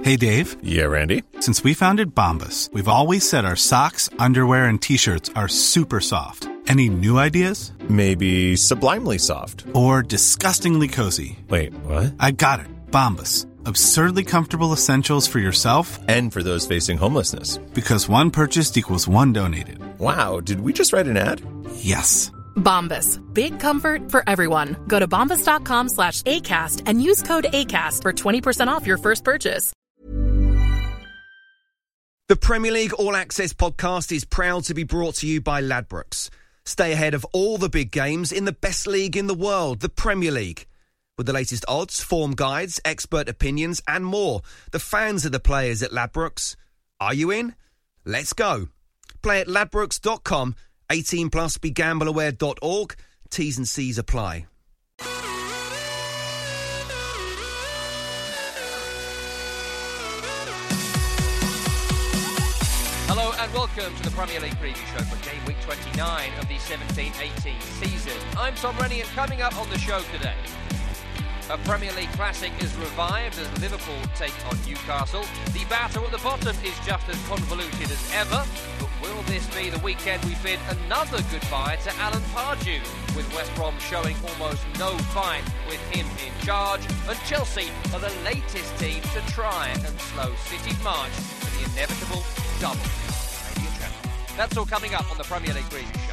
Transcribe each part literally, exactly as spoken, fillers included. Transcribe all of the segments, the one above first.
Hey, Dave. Yeah, Randy? Since we founded Bombas, we've always said our socks, underwear, and T-shirts are super soft. Any new ideas? Maybe sublimely soft. Or disgustingly cozy. Wait, what? I got it. Bombas. Absurdly comfortable essentials for yourself and for those facing homelessness. Because one purchased equals one donated. Wow, did we just write an ad? Yes. Bombas. Big comfort for everyone. Go to bombas.com slash ACAST and use code ACAST for twenty percent off your first purchase. The Premier League All Access podcast is proud to be brought to you by Ladbrokes. Stay ahead of all the big games in the best league in the world, the Premier League. With the latest odds, form guides, expert opinions and more. The fans are the players at Ladbrokes. Are you in? Let's go. Play at ladbrokes dot com. eighteen plus, be gamble aware dot org. T's and C's apply. Hello and welcome to the Premier League preview show for game week twenty-nine of the seventeen eighteen season. I'm Tom Rennie and coming up on the show today, a Premier League classic is revived as Liverpool take on Newcastle. The battle at the bottom is just as convoluted as ever, but will this be the weekend we bid another goodbye to Alan Pardew, with West Brom showing almost no fight with him in charge, and Chelsea are the latest team to try and slow City's march to the inevitable double. That's all coming up on the Premier League preview show.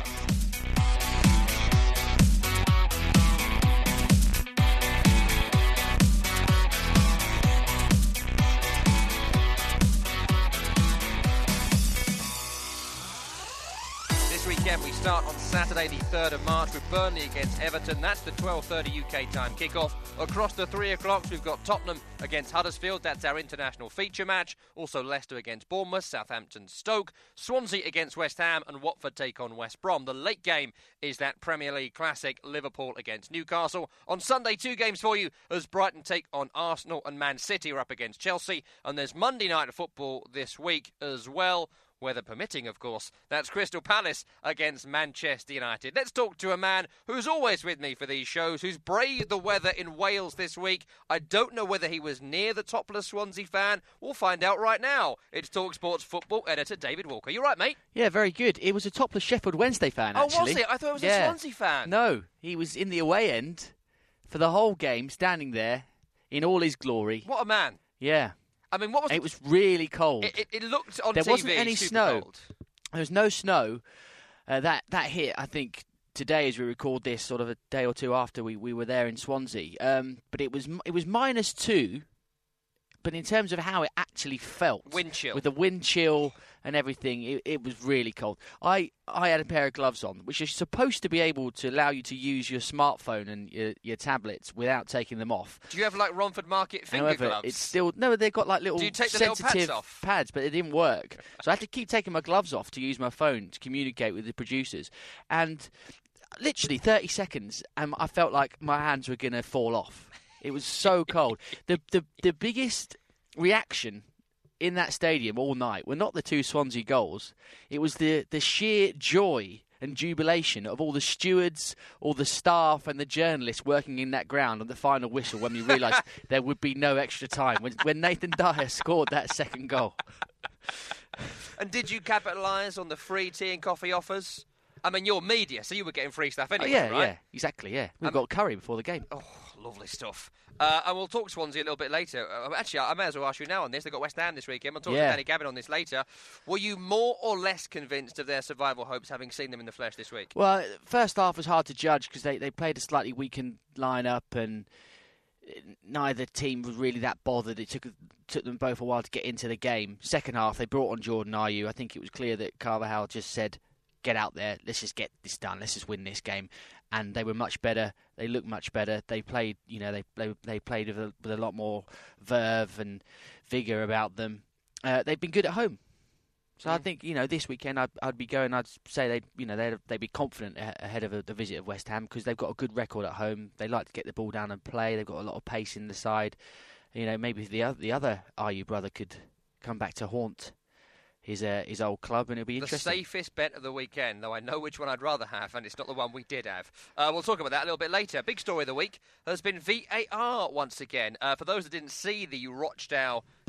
Weekend we start on Saturday the third of March with Burnley against Everton. That's the twelve thirty U K time kickoff. Across the three o'clocks we've got Tottenham against Huddersfield. That's our international feature match. Also Leicester against Bournemouth, Southampton Stoke, Swansea against West Ham and Watford take on West Brom. The late game is that Premier League classic Liverpool against Newcastle. On Sunday two games for you as Brighton take on Arsenal and Man City are up against Chelsea. And there's Monday night football this week as well. Weather permitting, of course. That's Crystal Palace against Manchester United. Let's talk to a man who's always with me for these shows, who's braved the weather in Wales this week. I don't know whether he was near the topless Swansea fan. We'll find out right now. It's TalkSport's football editor, David Walker. You right, mate? Yeah, very good. It was a topless Sheffield Wednesday fan, actually. Oh, was it? I thought it was yeah. a Swansea fan. No, he was in the away end for the whole game, standing there in all his glory. What a man. Yeah. I mean, what was it? was really cold. It, it, it looked on there T V. There wasn't any super snow. Cold. There was no snow. Uh, that that hit, I think, today as we record this, sort of a day or two after we, we were there in Swansea. Um, but it was it was minus two. But in terms of how it actually felt, wind chill. With the wind chill and everything, it, it was really cold. I, I had a pair of gloves on, which are supposed to be able to allow you to use your smartphone and your, your tablets without taking them off. Do you have like Romford Market finger However, gloves? It's still no. They've got like little Do you take the sensitive little pads off? pads, but it didn't work. So I had to keep taking my gloves off to use my phone to communicate with the producers, and literally thirty seconds, and I felt like my hands were going to fall off. It was so cold. The the the biggest reaction in that stadium all night were not the two Swansea goals. It was the, the sheer joy and jubilation of all the stewards, all the staff and the journalists working in that ground on the final whistle when we realised there would be no extra time, when, when Nathan Dyer scored that second goal. And did you capitalise on the free tea and coffee offers? I mean, you're media, so you were getting free stuff anyway, oh, yeah, right? Yeah, exactly, yeah. We um, got curry before the game. Oh, lovely stuff. Uh, and we'll talk Swansea a little bit later. Uh, actually, I may as well ask you now on this. They've got West Ham this weekend. I'll talk yeah. to Danny Gavin on this later. Were you more or less convinced of their survival hopes having seen them in the flesh this week? Well, first half was hard to judge because they, they played a slightly weakened lineup and neither team was really that bothered. It took took them both a while to get into the game. Second half, they brought on Jordan Ayew. I think it was clear that Carvajal just said, get out there, let's just get this done, let's just win this game. And they were much better. They looked much better. They played, you know, they they, they played with a, with a lot more verve and vigour about them. Uh, they've been good at home, so yeah. I think, you know, this weekend I'd, I'd be going. I'd say they, you know, they'd they'd be confident ahead of a, the visit of West Ham because they've got a good record at home. They like to get the ball down and play. They've got a lot of pace in the side. You know, maybe the other the other Ayew brother could come back to haunt his uh, his old club, and it'll be interesting. The safest bet of the weekend, though I know which one I'd rather have, and it's not the one we did have. Uh, we'll talk about that a little bit later. Big story of the week has been V A R once again. Uh, for those that didn't see the Rochdale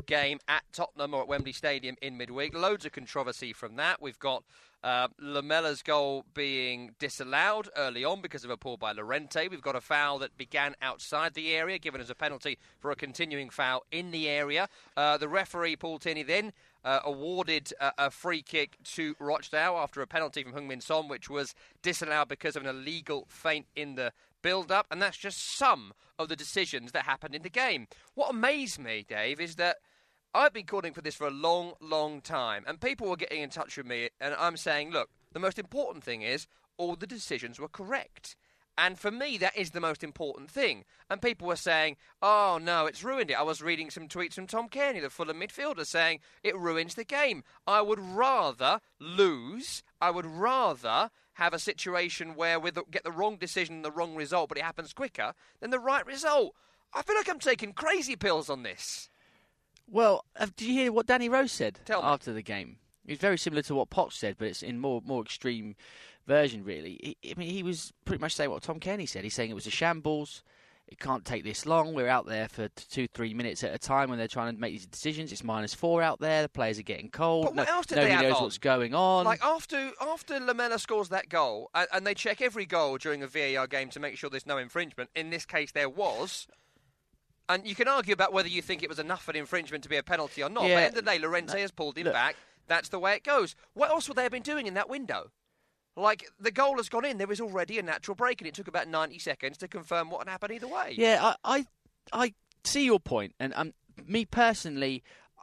game at Tottenham or at Wembley Stadium in midweek. Loads of controversy from that. We've got uh, Lamella's goal being disallowed early on because of a pull by Llorente. We've got a foul that began outside the area, given as a penalty for a continuing foul in the area. Uh, the referee, Paul Tierney, then uh, awarded a, a free kick to Rochdale after a penalty from Heung-min Son, which was disallowed because of an illegal feint in the build-up, and that's just some of the decisions that happened in the game. What amazed me, Dave, is that I've been calling for this for a long, long time, and people were getting in touch with me, and I'm saying, look, the most important thing is all the decisions were correct. And for me, that is the most important thing. And people were saying, oh, no, it's ruined it. I was reading some tweets from Tom Cairney, the Fulham midfielder, saying it ruins the game. I would rather lose. I would rather have a situation where we get the wrong decision and the wrong result, but it happens quicker, than the right result. I feel like I'm taking crazy pills on this. Well, uh, did you hear what Danny Rose said Tell me. after the game? It's very similar to what Poch said, but it's in more more extreme version, really. He, I mean, he was pretty much saying what Tom Cairney said. He's saying it was a shambles. It can't take this long. We're out there for two, three minutes at a time when they're trying to make these decisions. It's minus four out there. The players are getting cold. But what no, else did nobody they have knows on? what's going on. Like, after after Lamela scores that goal, and, and they check every goal during a V A R game to make sure there's no infringement. In this case, there was. And you can argue about whether you think it was enough of an infringement to be a penalty or not. Yeah. But at the end of the day, Llorente No, has pulled him look. back. That's the way it goes. What else would they have been doing in that window? Like, the goal has gone in. There was already a natural break, and it took about ninety seconds to confirm what had happened either way. Yeah, I, I, I see your point, and um, me personally,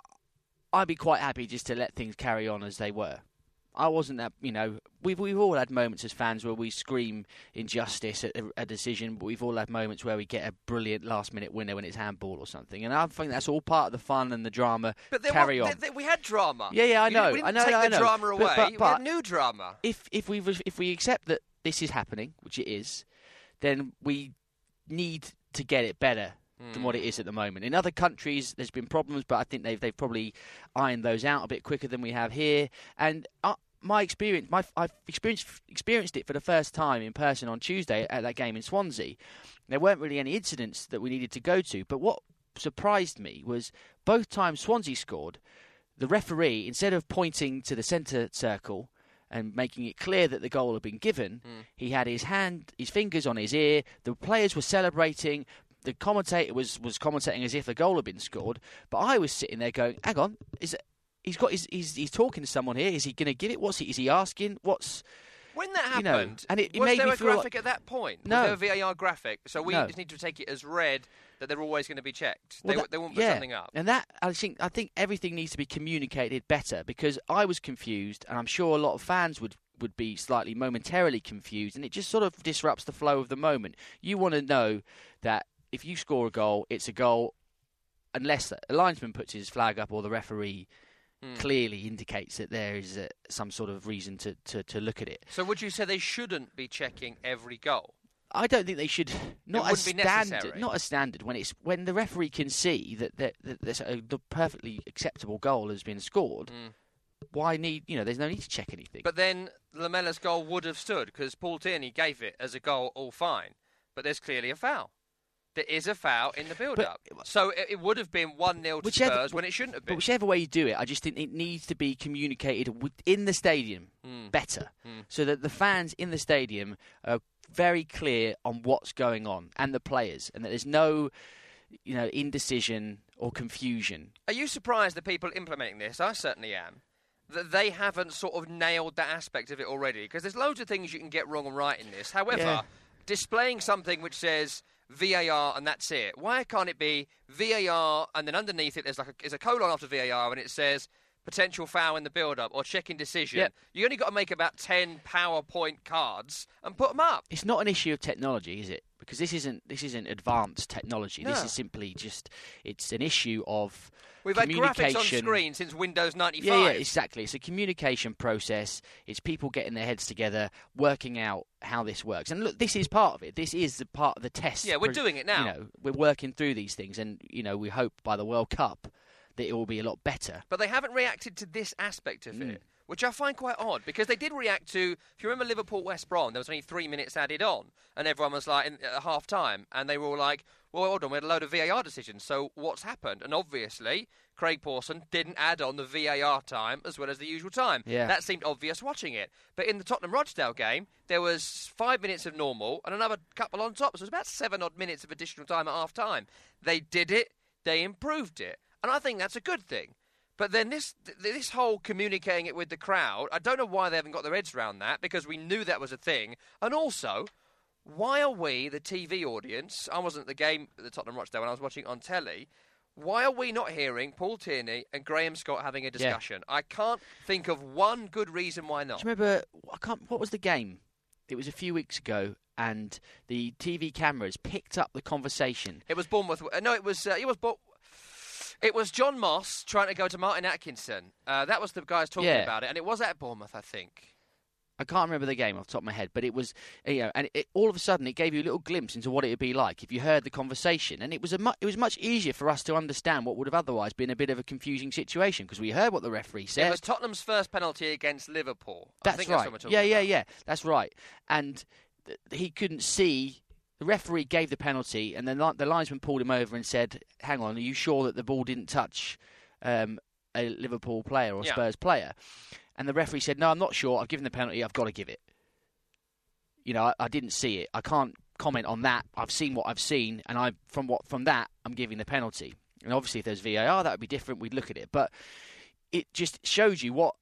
I'd be quite happy just to let things carry on as they were. I wasn't that, you know, we've we've all had moments as fans where we scream injustice at a, a decision, but we've all had moments where we get a brilliant last-minute winner when it's handball or something, and I think that's all part of the fun and the drama. But there carry was, on. there, there, we had drama. Yeah, yeah, I You know. didn't- We didn't I know, take I the know. drama away. But- but- we but- had new drama. If if we if we accept that this is happening, which it is, then we need to get it better than what it is at the moment. In other countries, there's been problems, but I think they've they've probably ironed those out a bit quicker than we have here. And uh, my experience, my I've experienced experienced it for the first time in person on Tuesday at that game in Swansea. There weren't really any incidents that we needed to go to, but what surprised me was both times Swansea scored, the referee, instead of pointing to the centre circle and making it clear that the goal had been given, mm. he had his hand, his fingers on his ear. The players were celebrating. The commentator was, was commentating as if the goal had been scored. But I was sitting there going, "Hang on, is it, he's got his, he's he's talking to someone here. Is he going to give it? What's he? Is he asking? What's?" When that happened, you know, and it, it was made there me a feel graphic like, at that point? No. Was there a V A R graphic? So we No. just need to take it as read that they're always going to be checked. Well, they, that, they won't put yeah. something up. And that, I think, I think everything needs to be communicated better, because I was confused, and I'm sure a lot of fans would, would be slightly momentarily confused, and it just sort of disrupts the flow of the moment. You want to know that if you score a goal, it's a goal, unless a linesman puts his flag up or the referee mm. clearly indicates that there is a, some sort of reason to, to, to look at it. So would you say they shouldn't be checking every goal? I don't think they should. Not as wouldn't be standard. necessary. Not as standard when it's when the referee can see that that, that there's a the perfectly acceptable goal has been scored. Mm. Why need you know? There's no need to check anything. But then Lamela's goal would have stood because Paul Tierney gave it as a goal, all fine. But there's clearly a foul. There is a foul in the build-up. But, so it, it would have been one nil to whichever, Spurs when it shouldn't have been. But whichever way you do it, I just think it needs to be communicated within the stadium mm. better, mm. so that the fans in the stadium are very clear on what's going on, and the players, and that there's no, you know, indecision or confusion. Are you surprised that people implementing this, I certainly am, that they haven't sort of nailed that aspect of it already? Because there's loads of things you can get wrong and right in this. However, yeah. displaying something which says V A R and that's it. Why can't it be V A R and then underneath it there's like a, there's a colon after V A R and it says potential foul in the build-up or checking decision? Yep. You only got to make about ten PowerPoint cards and put them up. It's not an issue of technology, is it? Because this isn't this isn't advanced technology. No. This is simply just it's an issue of We've had communication. graphics on screen since Windows ninety-five. Yeah, yeah, exactly. It's a communication process. It's people getting their heads together, working out how this works. And look, this is part of it. This is the part of the test. Yeah, we're doing it now. You know, we're working through these things, and you know, we hope by the World Cup that it will be a lot better. But they haven't reacted to this aspect of Mm. it. which I find quite odd, because they did react to, if you remember Liverpool-West Brom, there was only three minutes added on, and everyone was like, in, at half-time, and they were all like, well, hold on, we had a load of V A R decisions, so what's happened? And obviously, Craig Pawson didn't add on the V A R time as well as the usual time. Yeah. That seemed obvious watching it. But in the Tottenham-Rochdale game, there was five minutes of normal and another couple on top, so it was about seven-odd minutes of additional time at half-time. They did it, they improved it, and I think that's a good thing. But then this this whole communicating it with the crowd, I don't know why they haven't got their heads around that, because we knew that was a thing. And also, why are we, the T V audience, I wasn't at the game at the Tottenham Rochdale when I was watching on telly, why are we not hearing Paul Tierney and Graham Scott having a discussion? Yeah. I can't think of one good reason why not. Do you remember, I can't, what was the game? It was a few weeks ago, and the T V cameras picked up the conversation. It was Bournemouth. Uh, no, it was, uh, it was Bo- It was John Moss trying to go to Martin Atkinson. Uh, that was the guys talking yeah. about it, and it was at Bournemouth, I think. I can't remember the game off the top of my head, but it was, you know, and it, all of a sudden it gave you a little glimpse into what it would be like if you heard the conversation, and it was a mu- it was much easier for us to understand what would have otherwise been a bit of a confusing situation, because we heard what the referee said. It was Tottenham's first penalty against Liverpool. That's I think right. That's what we're talking yeah, yeah, about. yeah. That's right. And th- he couldn't see. The referee gave the penalty, and then li- the linesman pulled him over and said, "Hang on, are you sure that the ball didn't touch um, a Liverpool player or yeah. Spurs player?" And the referee said, "No, I'm not sure. I've given the penalty. I've got to give it. You know, I, I didn't see it. I can't comment on that. I've seen what I've seen, and I from what from that, I'm giving the penalty." And obviously, if there's V A R, that would be different. We'd look at it, but it just shows you what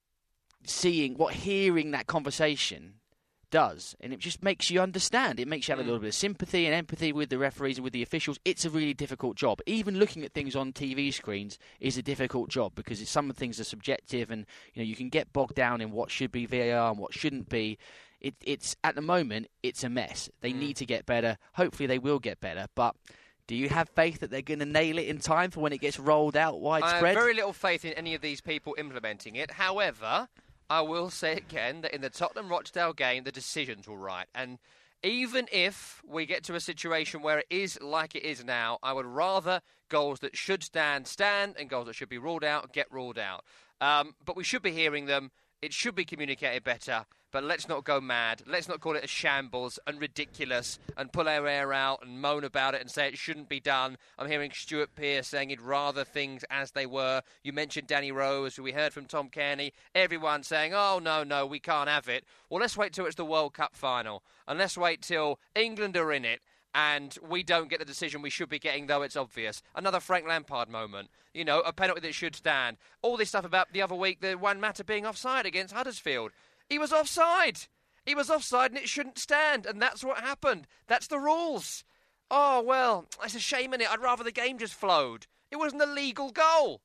seeing, what hearing that conversation does, and it just makes you understand. It makes you have a little bit of sympathy and empathy with the referees and with the officials. It's a really difficult job. Even looking at things on T V screens is a difficult job, because it's, some things are subjective, and you know you can get bogged down in what should be V A R and what shouldn't be. It, it's at the moment it's a mess. They mm. need to get better. Hopefully they will get better, but do you have faith that they're going to nail it in time for when it gets rolled out widespread? I have very little faith in any of these people implementing it. However, I will say again that in the Tottenham-Rochdale game, the decisions were right. And even if we get to a situation where it is like it is now, I would rather goals that should stand, stand, and goals that should be ruled out, get ruled out. Um, but we should be hearing them. It should be communicated better. But let's not go mad. Let's not call it a shambles and ridiculous and pull our hair out and moan about it and say it shouldn't be done. I'm hearing Stuart Pearce saying he'd rather things as they were. You mentioned Danny Rose, who we heard from Tom Kearney. Everyone saying, oh, no, no, we can't have it. Well, let's wait till it's the World Cup final. And let's wait till England are in it and we don't get the decision we should be getting, though it's obvious. Another Frank Lampard moment. You know, a penalty that should stand. All this stuff about the other week, the Juan Mata being offside against Huddersfield. He was offside. He was offside and it shouldn't stand. And that's what happened. That's the rules. Oh, well, it's a shame, innit? I'd rather the game just flowed. It was an illegal goal.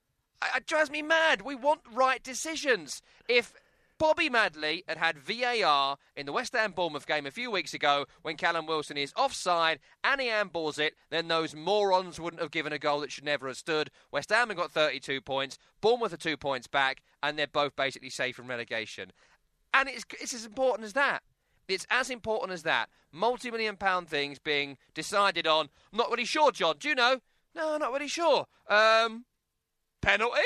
It drives me mad. We want right decisions. If Bobby Madley had had V A R in the West Ham Bournemouth game a few weeks ago when Callum Wilson is offside and he handballs it, then those morons wouldn't have given a goal that should never have stood. West Ham have got thirty-two points. Bournemouth are two points back, and they're both basically safe from relegation. And it's, it's as important as that. It's as important as that. Multi-million pound things being decided on. I'm not really sure, John. Do you know? No, not really sure. Um, penalty?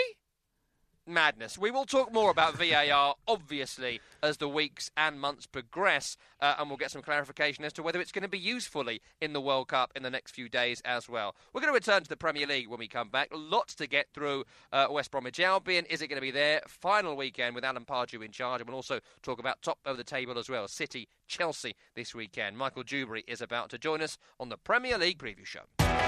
Madness. We will talk more about V A R, obviously, as the weeks and months progress, uh, and we'll get some clarification as to whether it's going to be used fully in the World Cup in the next few days as well. We're going to return to the Premier League when we come back. Lots to get through. uh, West Bromwich Albion, is it going to be their final weekend with Alan Pardew in charge? And we'll also talk about top of the table as well. City, Chelsea this weekend. Michael Dewberry is about to join us on the Premier League Preview Show.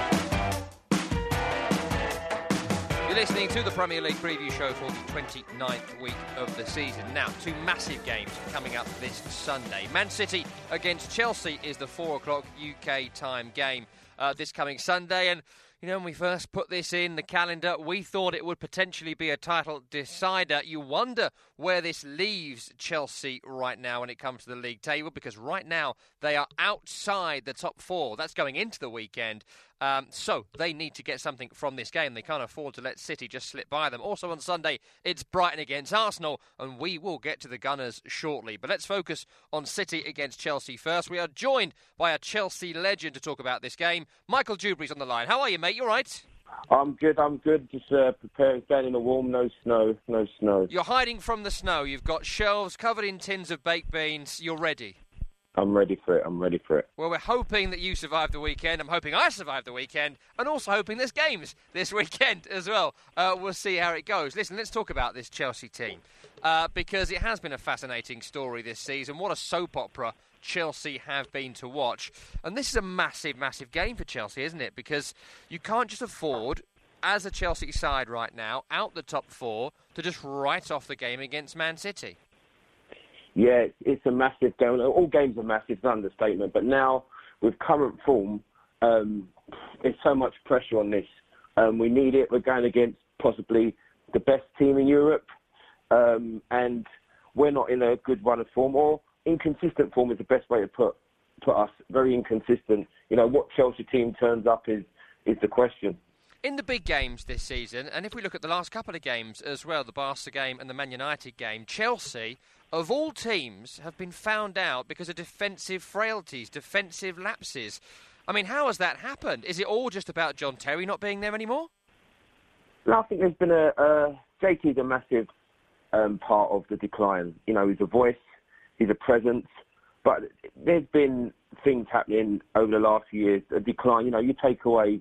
You're listening to the Premier League Preview Show for the twenty-ninth week of the season. Now, two massive games coming up this Sunday. Man City against Chelsea is the four o'clock U K time game uh, this coming Sunday. And, you know, when we first put this in the calendar, we thought it would potentially be a title decider. You wonder where this leaves Chelsea right now when it comes to the league table, because right now they are outside the top four. That's going into the weekend. Um, so they need to get something from this game. They can't afford to let City just slip by them. Also on Sunday, it's Brighton against Arsenal, and we will get to the Gunners shortly. But let's focus on City against Chelsea first. We are joined by a Chelsea legend to talk about this game. Michael Dewberry's on the line. How are you, mate? You all right? I'm good, I'm good. Just uh, preparing, staying in the warm, no snow, no snow. You're hiding from the snow. You've got shelves covered in tins of baked beans. You're ready. I'm ready for it, I'm ready for it. Well, we're hoping that you survive the weekend. I'm hoping I survive the weekend. And also hoping there's games this weekend as well. Uh, we'll see how it goes. Listen, let's talk about this Chelsea team. Uh, because it has been a fascinating story this season. What a soap opera Chelsea have been to watch. And this is a massive, massive game for Chelsea, isn't it? Because you can't just afford, as a Chelsea side right now, out the top four, to just write off the game against Man City. Yeah, it's a massive game. All games are massive, it's an understatement. But now, with current form, um, there's so much pressure on this. Um, we need it. We're going against possibly the best team in Europe. Um, and we're not in a good run of form, or inconsistent form is the best way to put put us. Very inconsistent. You know, what Chelsea team turns up is is the question. In the big games this season, and if we look at the last couple of games as well, the Barca game and the Man United game, Chelsea, of all teams, have been found out because of defensive frailties, defensive lapses. I mean, how has that happened? Is it all just about John Terry not being there anymore? No, I think there's been a... a J T's a massive um, part of the decline. You know, he's a voice, he's a presence, but there's been things happening over the last few years, a decline. You know, you take away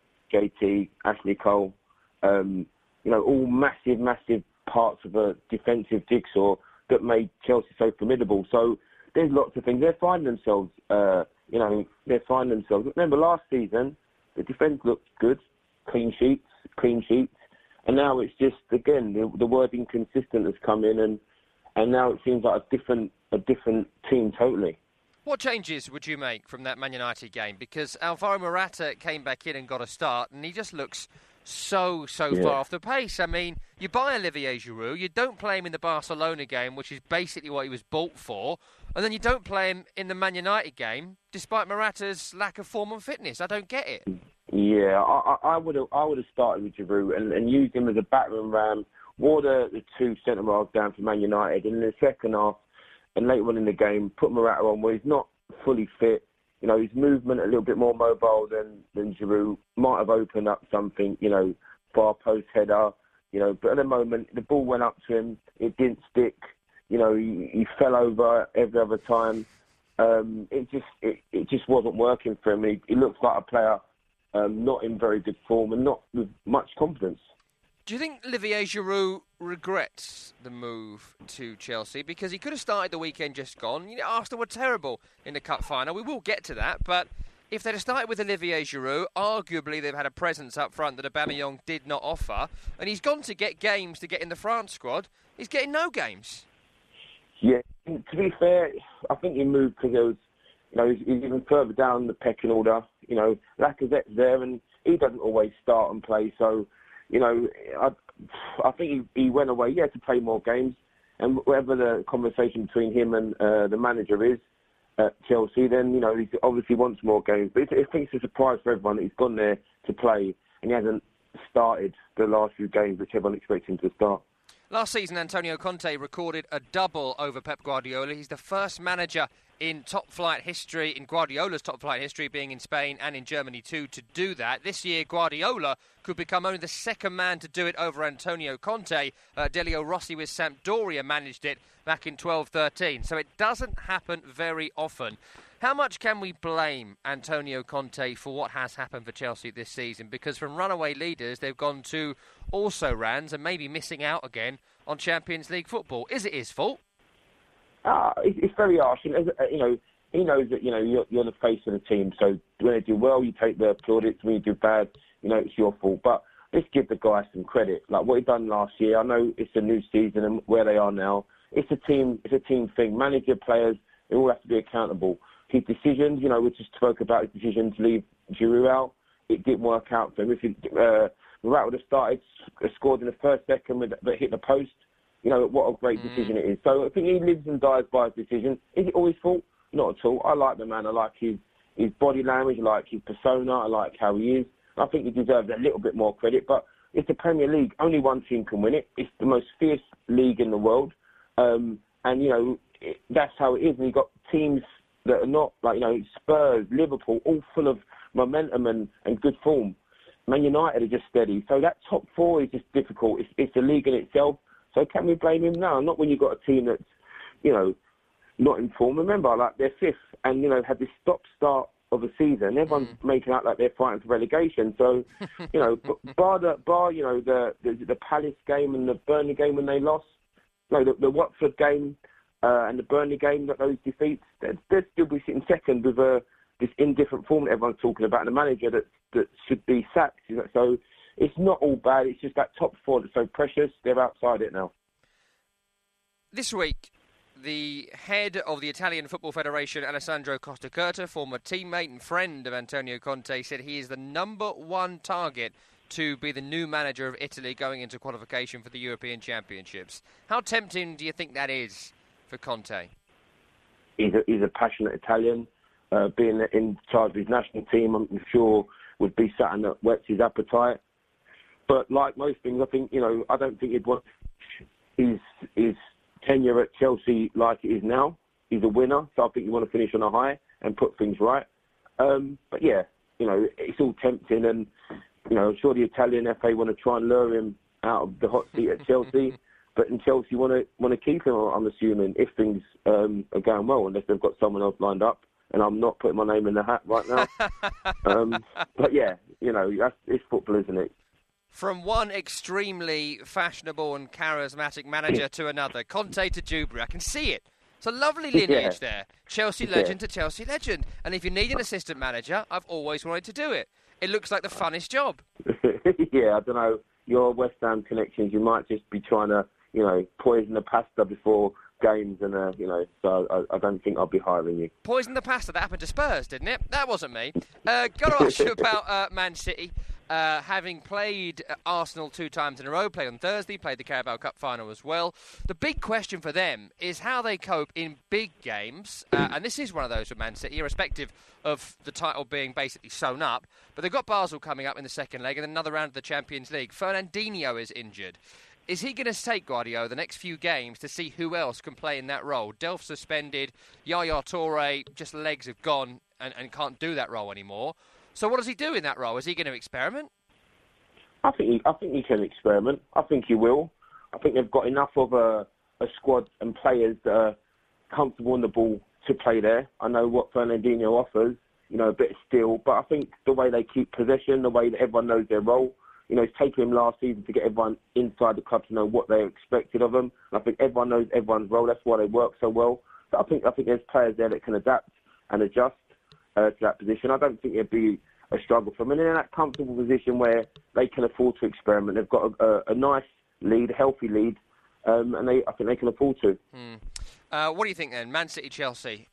J T, Ashley Cole, um, you know, all massive, massive parts of a defensive jigsaw that made Chelsea so formidable. So there's lots of things. They're finding themselves, uh, you know, they're finding themselves. Remember last season, the defence looked good, clean sheets, clean sheets. And now it's just, again, the, the word inconsistent has come in, and, and now it seems like a different a different team totally. What changes would you make from that Man United game? Because Alvaro Morata came back in and got a start, and he just looks so, so yeah. far off the pace. I mean, you buy Olivier Giroud, you don't play him in the Barcelona game, which is basically what he was bought for, and then you don't play him in the Man United game, despite Morata's lack of form and fitness. I don't get it. Yeah, I, I would have I would have started with Giroud and, and used him as a battering ram, wore the, the two centre-halves down for Man United, and in the second half and later on in the game, put Morata on where he's not fully fit. You know, his movement a little bit more mobile than, than Giroud, might have opened up something, you know, far post header, you know, but at the moment, the ball went up to him, it didn't stick, you know, he, he fell over every other time. Um, it just it, it just wasn't working for him. He, he looks like a player um, not in very good form and not with much confidence. Do you think Olivier Giroud regrets the move to Chelsea? Because he could have started the weekend just gone. You know, Arsenal were terrible in the cup final. We will get to that, but if they'd have started with Olivier Giroud, arguably they've had a presence up front that Aubameyang did not offer, and he's gone to get games to get in the France squad. He's getting no games. Yeah, to be fair, I think he moved because there was, you know, he's, he's even further down the pecking order. You know, Lacazette's there, and he doesn't always start and play, so. You know, I, I think he, he went away, yeah, to play more games. And whatever the conversation between him and uh, the manager is at Chelsea, then, you know, he obviously wants more games. But I think it's a surprise for everyone that he's gone there to play and he hasn't started the last few games, which everyone expects him to start. Last season, Antonio Conte recorded a double over Pep Guardiola. He's the first manager in top-flight history, in Guardiola's top-flight history, being in Spain and in Germany too, to do that. This year, Guardiola could become only the second man to do it over Antonio Conte. Uh, Delio Rossi with Sampdoria managed it back in twelve thirteen, so it doesn't happen very often. How much can we blame Antonio Conte for what has happened for Chelsea this season? Because from runaway leaders, they've gone to also-rans and maybe missing out again on Champions League football. Is it his fault? Uh, it's very harsh. You know, he knows that, you know, you're, you're the face of the team. So when they do well, you take the plaudits. When you do bad, you know, it's your fault. But let's give the guy some credit. Like what he done last year. I know it's a new season and where they are now. It's a team. It's a team thing. Manager, players, they all have to be accountable. His decisions, you know, we just spoke about his decision to leave Giroud out. It didn't work out for him. If he, uh, Morata would have started, scored in the first second, but hit the post. You know, what a great decision it is. So I think he lives and dies by his decision. Is it all his fault? Not at all. I like the man. I like his, his body language. I like his persona. I like how he is. I think he deserves a little bit more credit. But it's the Premier League. Only one team can win it. It's the most fierce league in the world. Um, and, you know, it, that's how it is. And you've got teams that are not, like, you know, Spurs, Liverpool, all full of momentum and, and good form. Man United are just steady. So that top four is just difficult. It's, it's a league in itself. So can we blame him now? Not when you've got a team that's, you know, not in form. Remember, like, they're fifth and, you know, had this stop-start of a season. Everyone's mm. making out like they're fighting for relegation. So, you know, bar, the, bar you know, the, the the Palace game and the Burnley game when they lost, no, the, the Watford game uh, and the Burnley game, that those defeats, they'd, they'd still be sitting second with uh, this indifferent form that everyone's talking about, and a manager that, that should be sacked. So it's not all bad. It's just that top four that's so precious. They're outside it now. This week, the head of the Italian Football Federation, Alessandro Costacurta, former teammate and friend of Antonio Conte, said he is the number one target to be the new manager of Italy going into qualification for the European Championships. How tempting do you think that is for Conte? He's a, he's a passionate Italian. Uh, being in charge of his national team, I'm sure, would be something that whets his appetite. But like most things, I think, you know, I don't think he'd want his, his tenure at Chelsea like it is now. He's a winner, so I think you want to finish on a high and put things right. Um, but yeah, you know, it's all tempting, and, you know, I'm sure the Italian F A want to try and lure him out of the hot seat at Chelsea. But in Chelsea want to want to keep him, I'm assuming, if things um, are going well, unless they've got someone else lined up. And I'm not putting my name in the hat right now. um, but yeah, you know, that's, it's football, isn't it? From one extremely fashionable and charismatic manager to another, Conte to Dewberry, I can see it. It's a lovely lineage yeah. there. Chelsea legend yeah. to Chelsea legend. And if you need an assistant manager, I've always wanted to do it. It looks like the funnest job. yeah, I don't know. Your West Ham connections, you might just be trying to, you know, poison the pasta before games, and uh, you know, so I, I don't think I'll be hiring you. Poison the pasta, that happened to Spurs, didn't it? That wasn't me. Uh, got to ask you about uh, Man City. Uh, having played Arsenal two times in a row, played on Thursday, played the Carabao Cup final as well. The big question for them is how they cope in big games, uh, and this is one of those for Man City, irrespective of the title being basically sewn up. But they've got Basel coming up in the second leg, and another round of the Champions League. Fernandinho is injured. Is he going to take Guardiola the next few games to see who else can play in that role? Delph suspended, Yaya Toure, just legs have gone and, and can't do that role anymore. So what does he do in that role? Is he going to experiment? I think he, I think he can experiment. I think he will. I think they've got enough of a, a squad and players that are comfortable on the ball to play there. I know what Fernandinho offers, you know, a bit of steel, but I think the way they keep possession, the way that everyone knows their role. You know, it's taken him last season to get everyone inside the club to know what they expected of them. And I think everyone knows everyone's role. That's why they work so well. So I think I think there's players there that can adapt and adjust uh, to that position. I don't think it'd be a struggle for them. And they're in that comfortable position where they can afford to experiment. They've got a, a, a nice lead, a healthy lead, um, and they I think they can afford to. Hmm. Uh, what do you think then? Man City, Chelsea?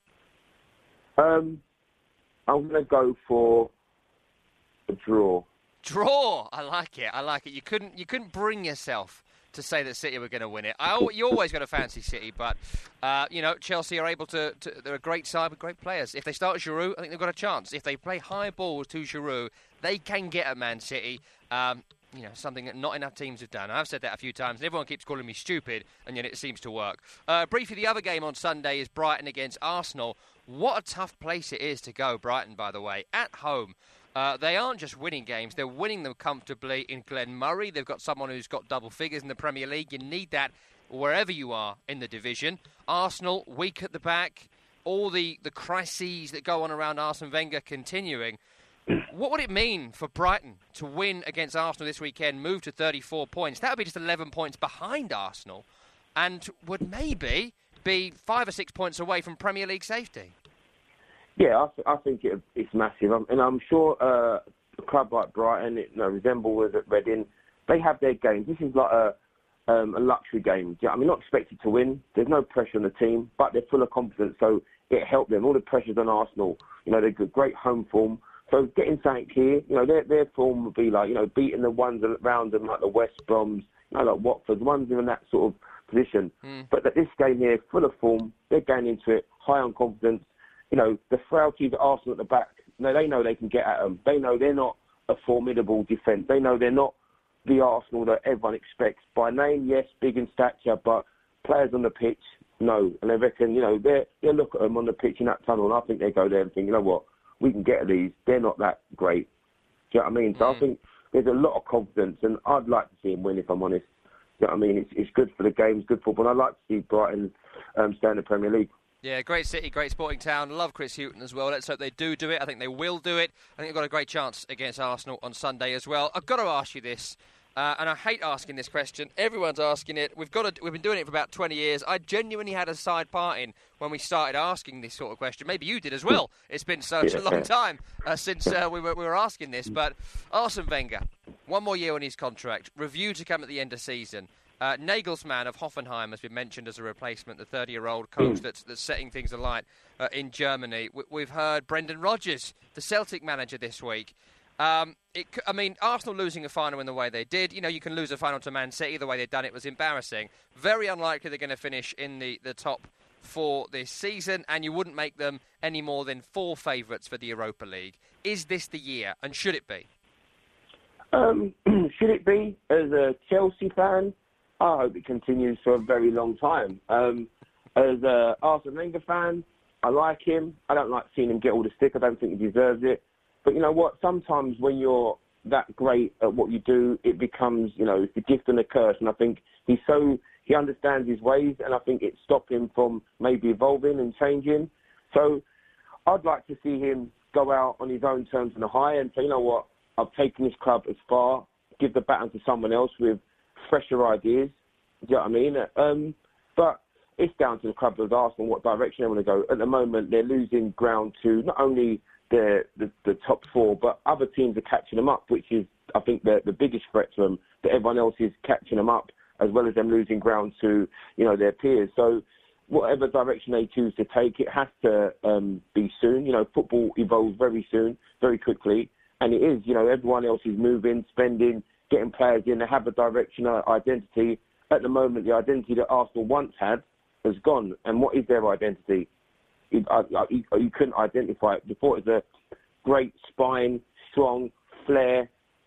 Um, I'm going to go for a draw. Draw. I like it. I like it. You couldn't. You couldn't bring yourself to say that City were going to win it. I, you always got to fancy City, but uh, you know, Chelsea are able to, to. They're a great side with great players. If they start Giroud, I think they've got a chance. If they play high balls to Giroud, they can get at Man City. Um, you know, something that not enough teams have done. I've said that a few times, and everyone keeps calling me stupid, and yet it seems to work. Uh, briefly, the other game on Sunday is Brighton against Arsenal. What a tough place it is to go, Brighton, by the way, at home. Uh, they aren't just winning games, they're winning them comfortably in Glen Murray. They've got someone who's got double figures in the Premier League. You need that wherever you are in the division. Arsenal, weak at the back. All the, the crises that go on around Arsene Wenger continuing. What would it mean for Brighton to win against Arsenal this weekend, move to thirty-four points? That would be just eleven points behind Arsenal and would maybe be five or six points away from Premier League safety. Yeah, I, th- I think it, it's massive. Um, and I'm sure uh, a club like Brighton, it, you know, resembles at Reading, they have their games. This is like a, um, a luxury game. I mean, not expected to win. There's no pressure on the team, but they're full of confidence, so it helped them. All the pressure's on Arsenal. You know, they've got great home form. So getting something here, you know, their their form would be like, you know, beating the ones around them, like the West Broms, you know, like Watford, the ones in that sort of position. Mm. But that this game here, full of form, they're going into it, high on confidence. You know, the frailties of Arsenal at the back, you know, they know they can get at them. They know they're not a formidable defence. They know they're not the Arsenal that everyone expects. By name, yes, big in stature, but players on the pitch, no. And they reckon, you know, they they look at them on the pitch in that tunnel, and I think they go there and think, you know what, we can get at these. They're not that great. Do you know what I mean? So mm. I think there's a lot of confidence, and I'd like to see him win, if I'm honest. You know what I mean? It's, it's good for the game, it's good football, and I'd like to see Brighton um, stay in the Premier League. Yeah, great city, great sporting town. Love Chris Hughton as well. Let's hope they do do it. I think they will do it. I think they've got a great chance against Arsenal on Sunday as well. I've got to ask you this, uh, and I hate asking this question. Everyone's asking it. We've got to, we've been doing it for about twenty years. I genuinely had a side part in when we started asking this sort of question. Maybe you did as well. It's been such a long time uh, since uh, we, were, we were asking this. But Arsene Wenger, one more year on his contract. Review to come at the end of season. Uh, Nagelsmann of Hoffenheim has been mentioned as a replacement, the thirty-year-old coach that's, that's setting things alight uh, in Germany. We, we've heard Brendan Rodgers, the Celtic manager, this week. Um, it, I mean, Arsenal losing a final in the way they did. You know, you can lose a final to Man City. The way they've done it was embarrassing. Very unlikely they're going to finish in the, the top four this season, and you wouldn't make them any more than four favourites for the Europa League. Is this the year, and should it be? Um, should it be? As a Chelsea fan, I hope it continues for a very long time. Um, as an Arsene Wenger fan, I like him. I don't like seeing him get all the stick. I don't think he deserves it. But you know what? Sometimes when you're that great at what you do, it becomes, you know, the gift and the curse. And I think he's so, he understands his ways, and I think it stopped him from maybe evolving and changing. So I'd like to see him go out on his own terms and a high and say, you know what? I've taken this club as far, give the baton to someone else with fresher ideas. Do you know what I mean? Um, but it's down to the club of Arsenal what direction they want to go. At the moment, they're losing ground to not only the, the, the top four, but other teams are catching them up, which is, I think, the, the biggest threat to them, that everyone else is catching them up, as well as them losing ground to, you know, their peers. So whatever direction they choose to take, it has to um, be soon. You know, football evolves very soon, very quickly. And it is, you know, everyone else is moving, spending, getting players in. They have a direction, an identity. At the moment, the identity that Arsenal once had has gone. And what is their identity? You, I, you, you couldn't identify it. Before it was a great spine, strong, flair,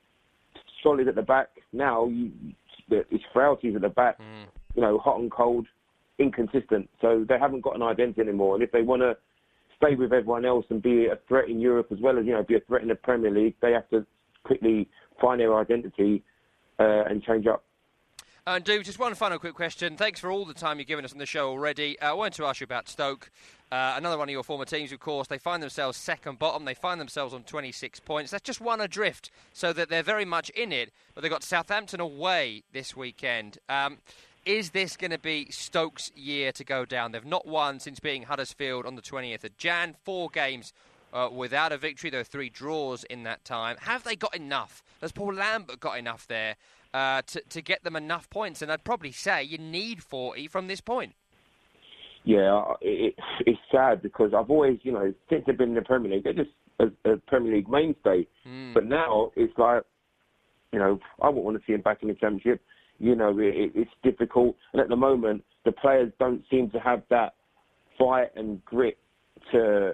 solid at the back. Now you, it's frailties at the back, mm. you know, hot and cold, inconsistent. So they haven't got an identity anymore. And if they want to stay with everyone else and be a threat in Europe as well as, you know, be a threat in the Premier League, they have to quickly find their identity uh, and change up. And uh, Dude, just one final quick question. Thanks for all the time you've given us on the show already. Uh, I wanted to ask you about Stoke. Uh, another one of your former teams, of course. They find themselves second bottom. They find themselves on twenty-six points. That's just one adrift, so that they're very much in it. But they've got Southampton away this weekend. Um, is this going to be Stoke's year to go down? They've not won since beating Huddersfield on the twentieth of January. Four games uh, without a victory. There are three draws in that time. Have they got enough? Has Paul Lambert got enough there uh, to, to get them enough points? And I'd probably say you need forty from this point. Yeah, it, it's sad because I've always, you know, since they've been in the Premier League, they're just a, a Premier League mainstay. Mm. But now it's like, you know, I wouldn't want to see them back in the Championship. You know, it, it's difficult. And at the moment, the players don't seem to have that fight and grit to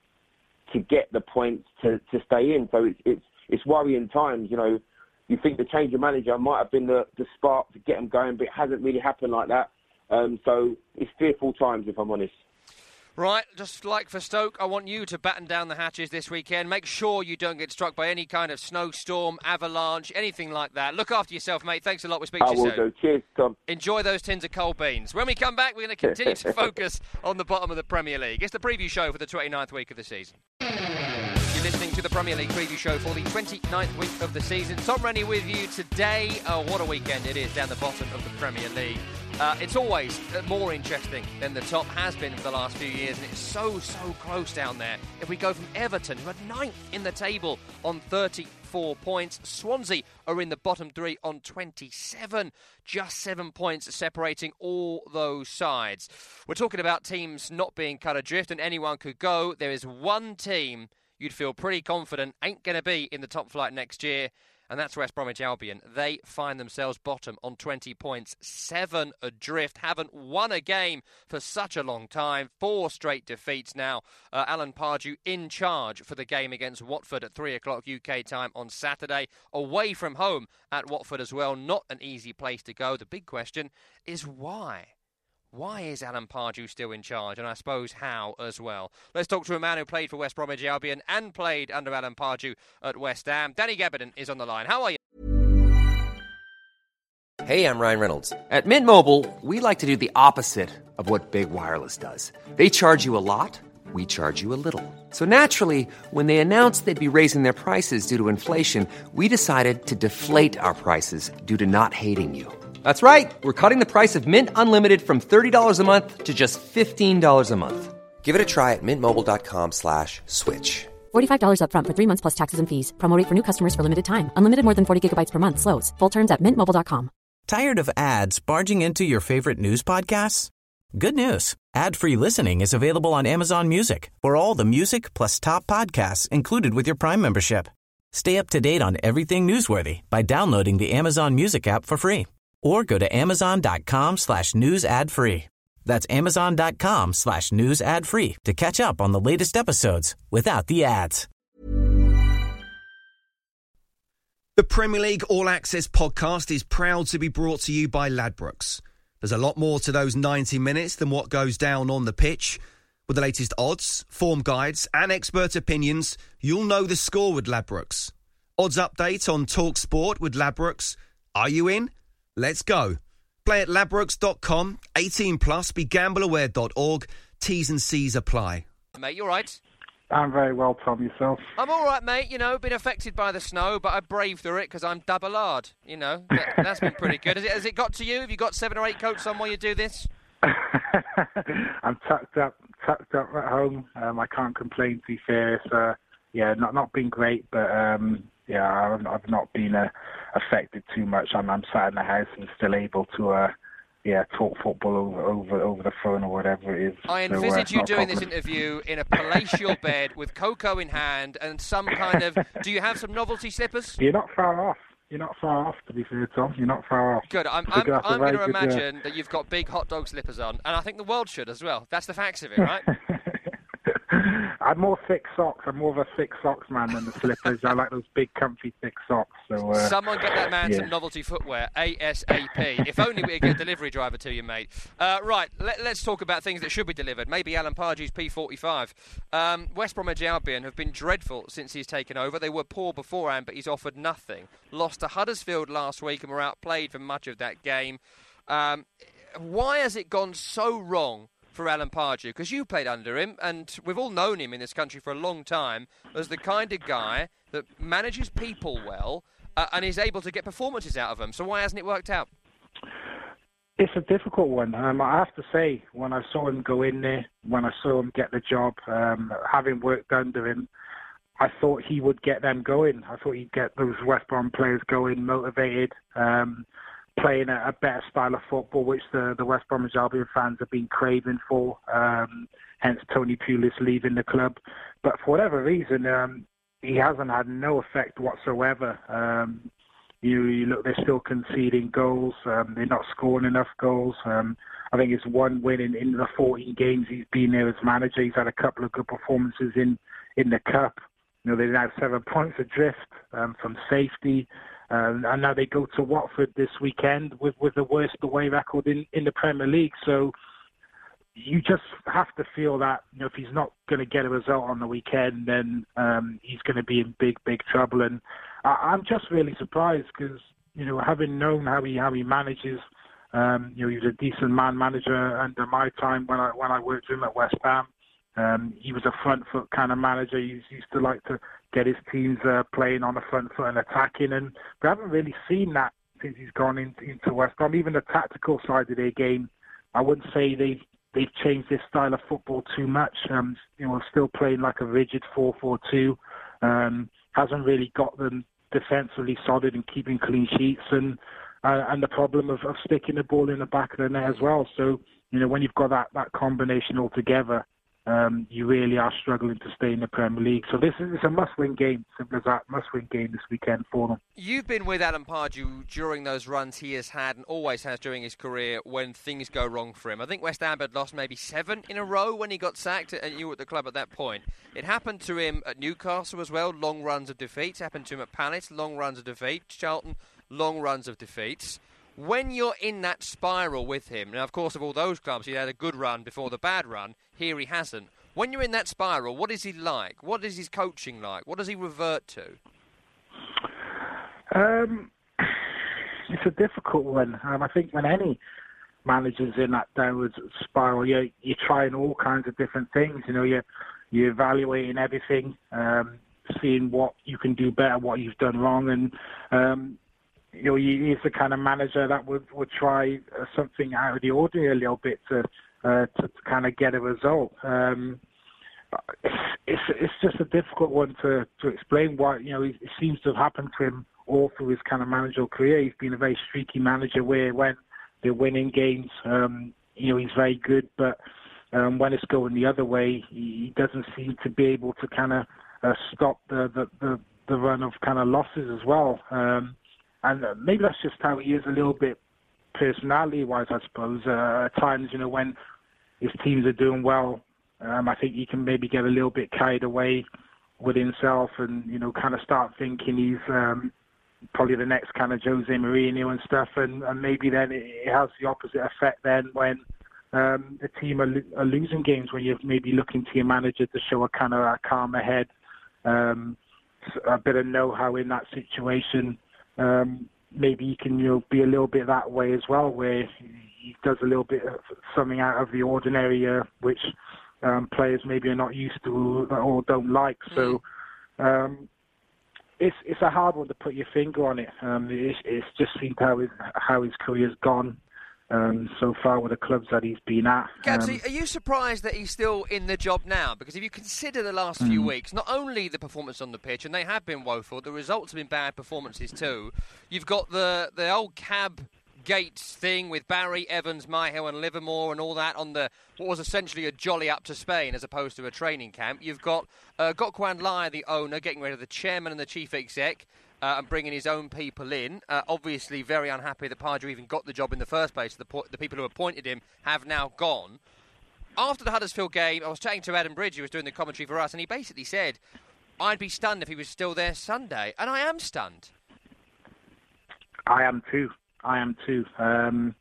to get the points to, to stay in. So it's, it's it's worrying times, you know. You think the change of manager might have been the, the spark to get them going, but it hasn't really happened like that. Um, so it's fearful times, if I'm honest. Right, just like for Stoke, I want you to batten down the hatches this weekend. Make sure you don't get struck by any kind of snowstorm, avalanche, anything like that. Look after yourself, mate. Thanks a lot. We'll speak I to you will soon. do. Cheers, Tom. Enjoy those tins of cold beans. When we come back, we're going to continue to focus on the bottom of the Premier League. It's the preview show for the twenty-ninth week of the season. You're listening to the Premier League preview show for the twenty-ninth week of the season. Tom Rennie with you today. Oh, what a weekend it is down the bottom of the Premier League. Uh, it's always more interesting than the top has been for the last few years, and it's so, so close down there. If we go from Everton, who are ninth in the table on thirty-four points, Swansea are in the bottom three on twenty-seven, just seven points separating all those sides. We're talking about teams not being cut adrift, and anyone could go. There is one team you'd feel pretty confident ain't going to be in the top flight next year, and that's West Bromwich Albion. They find themselves bottom on twenty points, seven adrift, haven't won a game for such a long time, four straight defeats now. Uh, Alan Pardew in charge for the game against Watford at three o'clock U K time on Saturday, away from home at Watford as well. Not an easy place to go. The big question is why? Why is Alan Pardew still in charge? And I suppose how as well. Let's talk to a man who played for West Bromwich Albion and played under Alan Pardew at West Ham. Danny Gabbidon is on the line. How are you? Hey, I'm Ryan Reynolds. At Mint Mobile, we like to do the opposite of what Big Wireless does. They charge you a lot, we charge you a little. So naturally, when they announced they'd be raising their prices due to inflation, we decided to deflate our prices due to not hating you. That's right. We're cutting the price of Mint Unlimited from thirty dollars a month to just fifteen dollars a month. Give it a try at mintmobile.com slash switch. forty-five dollars up front for three months plus taxes and fees. Promo rate for new customers for limited time. Unlimited more than forty gigabytes per month. Slows full terms at mint mobile dot com. Tired of ads barging into your favorite news podcasts? Good news. Ad-free listening is available on Amazon Music for all the music plus top podcasts included with your Prime membership. Stay up to date on everything newsworthy by downloading the Amazon Music app for free or go to amazon.com slash news ad free. That's amazon.com slash news ad free to catch up on the latest episodes without the ads. The Premier League All Access podcast is proud to be brought to you by Ladbrokes. There's a lot more to those ninety minutes than what goes down on the pitch. With the latest odds, form guides and expert opinions, you'll know the score with Ladbrokes. Odds update on Talk Sport with Ladbrokes. Are you in? Let's go. Play at ladbrokes dot com, eighteen plus, be gamble aware dot org. T's and C's apply. Mate, you all right? I'm very well, Tom. Yourself? I'm all right, mate. You know, been affected by the snow, but I braved through it because I'm double-hard. You know, that, that's been pretty good. Has it, has it got to you? Have you got seven or eight coats on while you do this? I'm tucked up, tucked up at home. Um, I can't complain, to be fair. It's, uh, yeah, not not been great, but um, yeah, I've, I've not been uh, affected too much. I'm, I'm sat in the house and still able to, uh, yeah, talk football over over over the phone or whatever it is. I so, envisage uh, you doing this interview in a palatial bed with cocoa in hand and some kind of. Do you have some novelty slippers? You're not far off. You're not far off, to be fair, Tom. You're not far off. Good. I'm, I'm, I'm going to imagine uh... that you've got big hot dog slippers on, and I think the world should as well. That's the facts of it, right? I'm more thick socks. I'm more of a thick socks man than the slippers. I like those big, comfy, thick socks. So uh, someone get that man yeah. some novelty footwear, ASAP. If only we could get a delivery driver to you, mate. Uh, right, let, let's talk about things that should be delivered. Maybe Alan Pardew's P forty-five. Um, West Bromwich Albion have been dreadful since he's taken over. They were poor beforehand, but he's offered nothing. Lost to Huddersfield last week and were outplayed for much of that game. Um, why has it gone so wrong for Alan Pardew? Because you played under him, and we've all known him in this country for a long time as the kind of guy that manages people well uh, and is able to get performances out of them. So why hasn't it worked out? It's a difficult one. Um, I have to say, when I saw him go in there, when I saw him get the job, um, having worked under him, I thought he would get them going. I thought he'd get those West Brom players going, motivated, um, playing a, a better style of football, which the, the West Bromwich Albion fans have been craving for, um, hence Tony Pulis leaving the club. But for whatever reason, um, he hasn't had no effect whatsoever. Um, you, you look, they're still conceding goals. Um, they're not scoring enough goals. Um, I think it's one win in, in the fourteen games he's been there as manager. He's had a couple of good performances in, in the Cup. You know, they now have seven points adrift um, from safety. Um, and now they go to Watford this weekend with, with the worst away record in, in the Premier League. So you just have to feel that, you know, if he's not going to get a result on the weekend, then um, he's going to be in big, big trouble. And I, I'm just really surprised because, you know, having known how he how he manages, um, you know, he was a decent man manager under my time when I when I worked with him at West Ham. Um, he was a front foot kind of manager. He used to like to get his teams uh, playing on the front foot and attacking, and we haven't really seen that since he's gone into, into West Brom. Even the tactical side of their game, I wouldn't say they've they've changed their style of football too much. Um, you know, still playing like a rigid four four two. Um, hasn't really got them defensively solid and keeping clean sheets, and uh, and the problem of, of sticking the ball in the back of the net as well. So, you know, when you've got that, that combination all together, Um, you really are struggling to stay in the Premier League. So this is it's a must-win game, simple as that, must-win game this weekend for them. You've been with Alan Pardew during those runs he has had and always has during his career when things go wrong for him. I think West Ham had lost maybe seven in a row when he got sacked, and you were at the club at that point. It happened to him at Newcastle as well, long runs of defeats. It happened to him at Palace, long runs of defeats. Charlton, long runs of defeats. When you're in that spiral with him, now of course of all those clubs he had a good run before the bad run, here he hasn't. When you're in that spiral, what is he like? What is his coaching like? What does he revert to? Um, it's a difficult one. Um, I think when any manager's in that downwards spiral, you're, you're trying all kinds of different things. You know, you're, you're evaluating everything, um, seeing what you can do better, what you've done wrong, and um, you know, he's the kind of manager that would, would try uh, something out of the ordinary a little bit to uh, to, to kind of get a result. Um, it's, it's it's just a difficult one to, to explain. Why, you know, it seems to have happened to him all through his kind of managerial career. He's been a very streaky manager where when they're winning games, um, you know, he's very good, but um, when it's going the other way, he doesn't seem to be able to kind of uh, stop the, the, the, the run of kind of losses as well. Um, And uh, maybe that's just how he is a little bit personality-wise, I suppose. Uh, at times, you know, when his teams are doing well, um, I think he can maybe get a little bit carried away with himself and, you know, kind of start thinking he's um, probably the next kind of Jose Mourinho and stuff. And, and maybe then it, it has the opposite effect then when um, the team are, lo- are losing games, when you're maybe looking to your manager to show a kind of a calmer head, um, a bit of know-how in that situation. Um, maybe he can, you know, be a little bit that way as well, where he does a little bit of something out of the ordinary, uh, which um, players maybe are not used to or don't like. So um, it's it's a hard one to put your finger on it. Um, it's, it's just seen how his how his career's gone um, so far with the clubs that he's been at. Gabs, um, are you surprised that he's still in the job now? Because if you consider the last few Mm. weeks, not only the performance on the pitch, and they have been woeful, the results have been bad performances too. You've got the, the old cab Gates thing with Barry, Evans, Myhill and Livermore and all that on the what was essentially a jolly up to Spain as opposed to a training camp. You've got uh, Gokwan Lai, the owner, getting rid of the chairman and the chief exec. Uh, and bringing his own people in. Uh, obviously very unhappy that Pardew even got the job in the first place. The, po- the people who appointed him have now gone. After the Huddersfield game, I was chatting to Adam Bridge, who was doing the commentary for us, and he basically said, I'd be stunned if he was still there Sunday. And I am stunned. I am too. I am too. Um,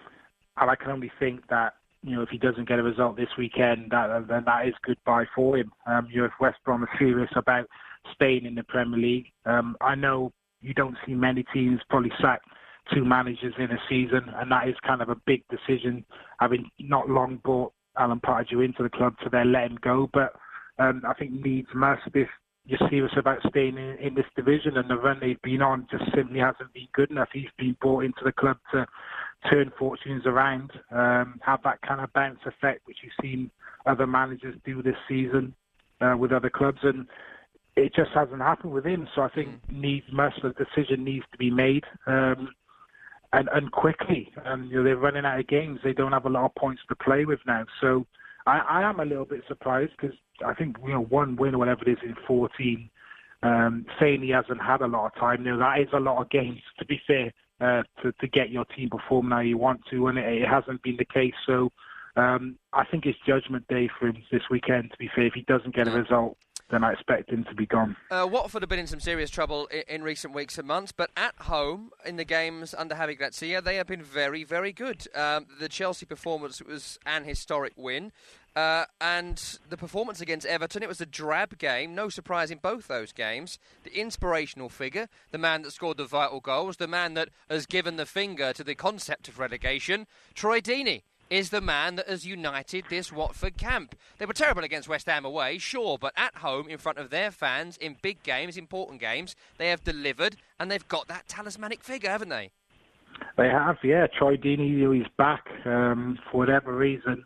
and I can only think that, you know, if he doesn't get a result this weekend, that, then that is goodbye for him. Um, you know, if West Brom are serious about staying in the Premier League. Um, I know you don't see many teams probably sack two managers in a season, and that is kind of a big decision, having not long brought Alan Pardew into the club to then let him go. But um, I think Leeds must, if you're serious about staying in, in this division, and the run they've been on just simply hasn't been good enough. He's been brought into the club to turn fortunes around, um, have that kind of bounce effect, which you've seen other managers do this season uh, with other clubs, and it just hasn't happened with him. So I think mm. needs must, a decision needs to be made, um, and and quickly. Um, you know, they're running out of games. They don't have a lot of points to play with now. So I, I am a little bit surprised because I think, you know, one win or whatever it is in fourteen, um, saying he hasn't had a lot of time. You know, that is a lot of games, to be fair, uh, to, to get your team performing how you want to, and it, it hasn't been the case. So um, I think it's judgment day for him this weekend, to be fair. If he doesn't get a result, then I expect him to be gone. Uh, Watford have been in some serious trouble in, in recent weeks and months, but at home, in the games under Javi Gracia, they have been very, very good. Um, the Chelsea performance was an historic win, uh, and the performance against Everton, it was a drab game, no surprise in both those games. The inspirational figure, the man that scored the vital goals, the man that has given the finger to the concept of relegation, Troy Deeney is the man that has united this Watford camp. They were terrible against West Ham away, sure, but at home, in front of their fans, in big games, important games, they have delivered, and they've got that talismanic figure, haven't they? They have, yeah. Troy Deeney, he's back um, for whatever reason.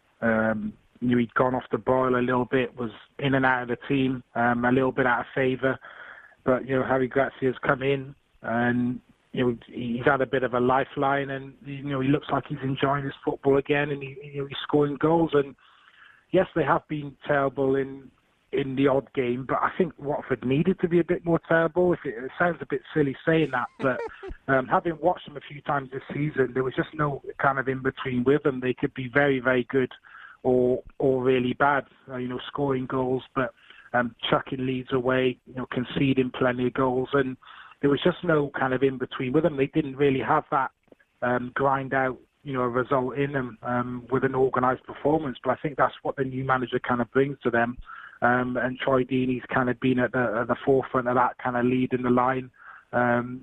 Um, knew he'd gone off the boil a little bit, was in and out of the team, um, a little bit out of favour. But, you know, Javi Gracia's come in, and you know, he's had a bit of a lifeline, and you know he looks like he's enjoying his football again, and he, you know, he's scoring goals. And yes, they have been terrible in in the odd game, but I think Watford needed to be a bit more terrible. If it, it sounds a bit silly saying that, but um, having watched them a few times this season, there was just no kind of in between with them. They could be very, very good, or or really bad. Uh, you know, scoring goals, but um, chucking leads away. You know, conceding plenty of goals, and there was just no kind of in between with them. They didn't really have that um, grind out, you know, a result in them um, with an organised performance. But I think that's what the new manager kind of brings to them. Um, and Troy Deeney's kind of been at the, at the forefront of that, kind of leading the line. Um,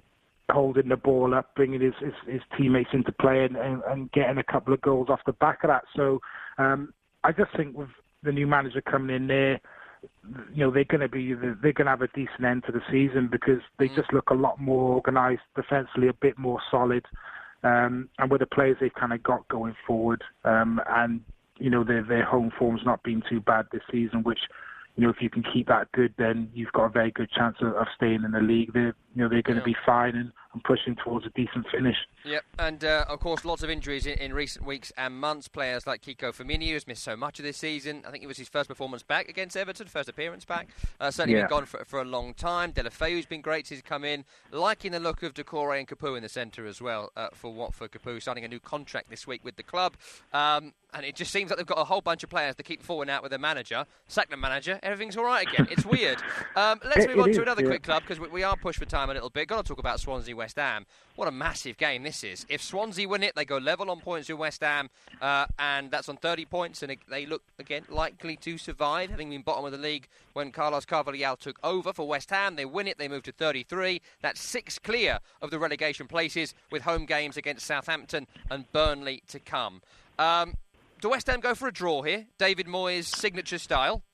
holding the ball up, bringing his, his, his teammates into play and, and, and getting a couple of goals off the back of that. So um, I just think with the new manager coming in there, you know, they're going to be they're going to have a decent end to the season because they mm. just look a lot more organised defensively, a bit more solid, um, and with the players they've kind of got going forward, um, and you know their their home form's not been too bad this season, which. You know, if you can keep that good, then you've got a very good chance of, of staying in the league. They're, you know, they're going to yeah. be fine and, and pushing towards a decent finish. Yep, and uh, of course, lots of injuries in, in recent weeks and months. Players like Kiko Firmino has missed so much of this season. I think it was his first performance back against Everton, first appearance back. Uh, certainly yeah. been gone for, for a long time. Deulofeu's been great since he's come in. Liking the look of Doucouré and Capoue in the centre as well uh, for Watford. Capoue signing a new contract this week with the club. Um, and it just seems like they've got a whole bunch of players to keep falling out with their manager. Sack the manager, everything's all right again. It's weird. Um, let's it, move on is, to another yeah. quick club because we, we are pushed for time a little bit. Got to talk about Swansea West Ham. What a massive game this is. If Swansea win it, they go level on points with West Ham, uh, and that's on thirty points, and it, they look, again, likely to survive, having been bottom of the league when Carlos Carvalhal took over for West Ham. They win it, they move to thirty-three. That's six clear of the relegation places, with home games against Southampton and Burnley to come. Um, do West Ham go for a draw here? David Moyes' signature style?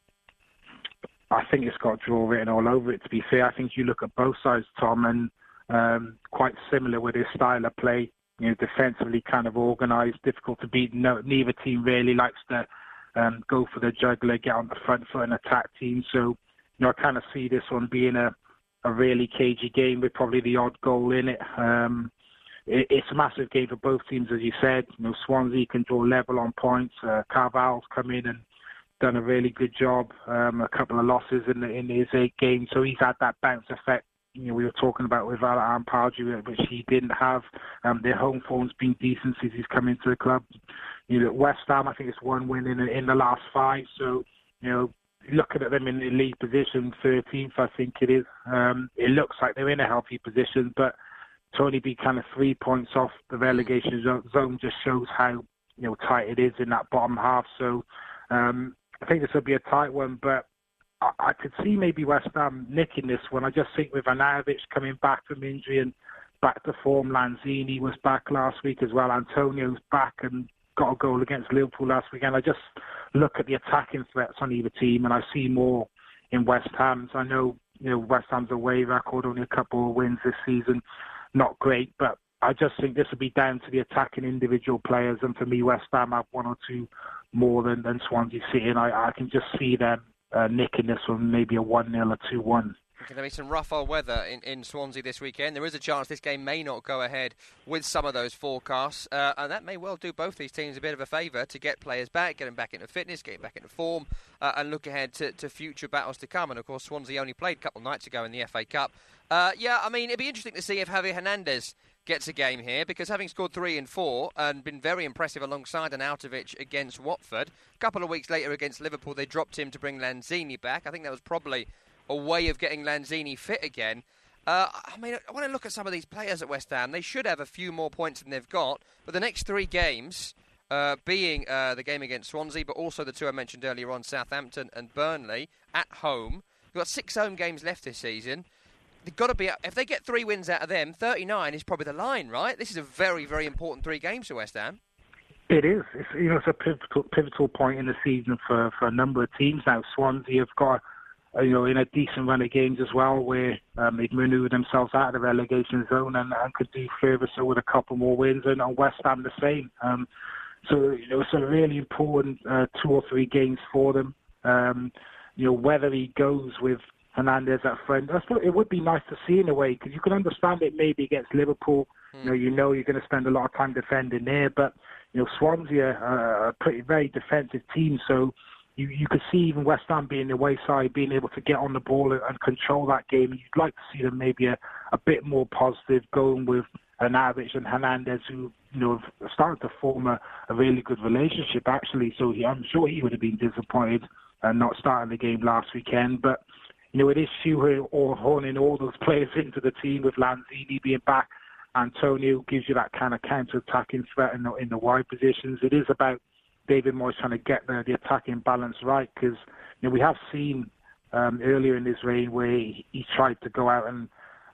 I think it's got draw written all over it, to be fair. I think you look at both sides, Tom, and um, quite similar with his style of play. You know, defensively kind of organised, difficult to beat. No, neither team really likes to um, go for the juggler, get on the front foot and attack teams. So, you know, I kind of see this one being a, a really cagey game with probably the odd goal in it. Um, it. It's a massive game for both teams, as you said. You know, Swansea can draw level on points. Uh, Carvalhal's come in and done a really good job. Um, a couple of losses in, the, in his eight games, so he's had that bounce effect. You know, we were talking about with Alain Pardew, which he didn't have. Um, their home form's been decent since he's come into the club. You know, West Ham, I think it's one win in in the last five. So, you know, looking at them in the league position, thirteenth, I think it is. Um, it looks like they're in a healthy position, but to only be kind of three points off the relegation zone just shows how you know tight it is in that bottom half. So, um, I think this will be a tight one, but I, I could see maybe West Ham nicking this one. I just think with Ivanovic coming back from injury and back to form, Lanzini was back last week as well. Antonio's back and got a goal against Liverpool last weekend. I just look at the attacking threats on either team, and I see more in West Ham's. I know you know West Ham's away record, only a couple of wins this season, not great, but I just think this will be down to the attacking individual players, and for me, West Ham have one or two more than, than Swansea City, and I, I can just see them uh, nicking this one, maybe a one nil or two one. Going to be some rough old weather in, in Swansea this weekend. There is a chance this game may not go ahead with some of those forecasts, uh, and that may well do both these teams a bit of a favour to get players back, get them back into fitness, get them back into form, uh, and look ahead to, to future battles to come. And of course, Swansea only played a couple of nights ago in the F A Cup. Uh, yeah, I mean, it'd be interesting to see if Javier Hernandez gets a game here, because having scored three and four and been very impressive alongside Arnautovic against Watford, a couple of weeks later against Liverpool, they dropped him to bring Lanzini back. I think that was probably a way of getting Lanzini fit again. Uh, I mean, I want to look at some of these players at West Ham. They should have a few more points than they've got, but the next three games, uh, being uh, the game against Swansea, but also the two I mentioned earlier on, Southampton and Burnley, at home. They've got six home games left this season. They've got to be, if they get three wins out of them, thirty-nine is probably the line, right? This is a very, very important three games for West Ham. It is. It's, you know, it's a pivotal, pivotal point in the season for, for a number of teams now. Swansea have got, uh, you know, in a decent run of games as well, where um, they've manoeuvred themselves out of the relegation zone and, and could do further so with a couple more wins, and on West Ham the same. Um, so, you know, it's a really important uh, two or three games for them. Um, you know, whether he goes with Hernandez at front, that's what it would be nice to see in a way, because you can understand it maybe against Liverpool. Mm. You know, you know you're going to spend a lot of time defending there, but you know Swansea are a pretty very defensive team, so you you could see even West Ham being the away side, being able to get on the ball and, and control that game. You'd like to see them maybe a, a bit more positive, going with Ivanovic and Hernandez, who you know have started to form a, a really good relationship actually. So he, I'm sure he would have been disappointed uh, not starting the game last weekend, but. You know, it is few or horning all those players into the team, with Lanzini being back. Antonio gives you that kind of counter-attacking threat in the, in the wide positions. It is about David Moyes trying to get the, the attacking balance right, because you know we have seen um, earlier in his reign where he, he tried to go out and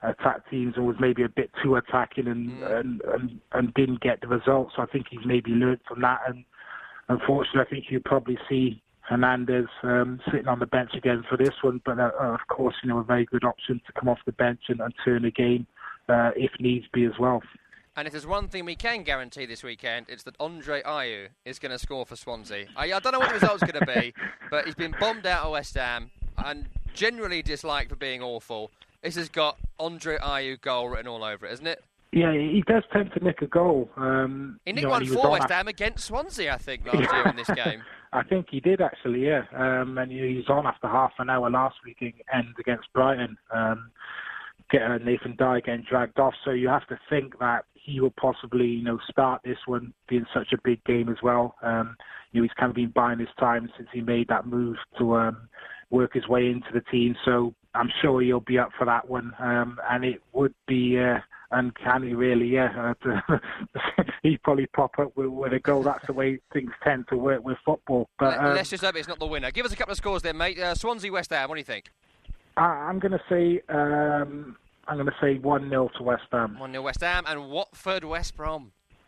attacked teams and was maybe a bit too attacking and, mm. and, and, and didn't get the results. So I think he's maybe learned from that. And unfortunately, I think you'll probably see Hernandez um, sitting on the bench again for this one. But uh, of course, you know, a very good option to come off the bench and, and turn a game uh, if needs be as well. And if there's one thing we can guarantee this weekend, it's that Andre Ayew is going to score for Swansea. I, I don't know what the result's going to be, but he's been bombed out of West Ham and generally disliked for being awful. This has got Andre Ayew goal written all over it, isn't it? Yeah, he does tend to nick a goal. Um, he nicked you know, one he for West after... Ham against Swansea, I think, last year in this game. I think he did, actually, yeah. Um, and he was on after half an hour last week end against Brighton. Um, get uh, Nathan Dye getting dragged off. So you have to think that he will possibly, you know, start this one being such a big game as well. Um, you know, he's kind of been buying his time since he made that move to um, work his way into the team. So I'm sure he'll be up for that one. Um, and it would be uh, uncanny, really, yeah. Uh, he'd probably pop up with, with a goal. That's the way things tend to work with football. But um, let's just hope it's not the winner. Give us a couple of scores then, mate. Uh, Swansea, West Ham, what do you think? I, I'm going to say... Um, I'm going to say one nil to West Ham. one nil West Ham. And Watford, West Brom?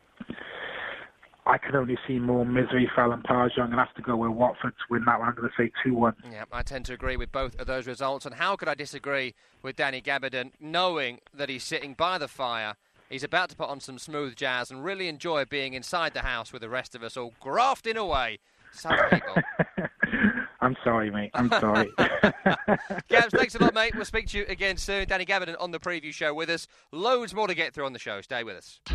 I can only see more misery for Alan Pardew. I'm going to have to go with Watford to win that one. I'm going to say two one. Yeah, I tend to agree with both of those results. And how could I disagree with Danny Gabbidon, knowing that he's sitting by the fire, he's about to put on some smooth jazz and really enjoy being inside the house with the rest of us all grafting away. Some people. I'm sorry, mate. I'm sorry. Gabs, thanks a lot, mate. We'll speak to you again soon. Danny Gabbidon on the preview show with us. Loads more to get through on the show. Stay with us.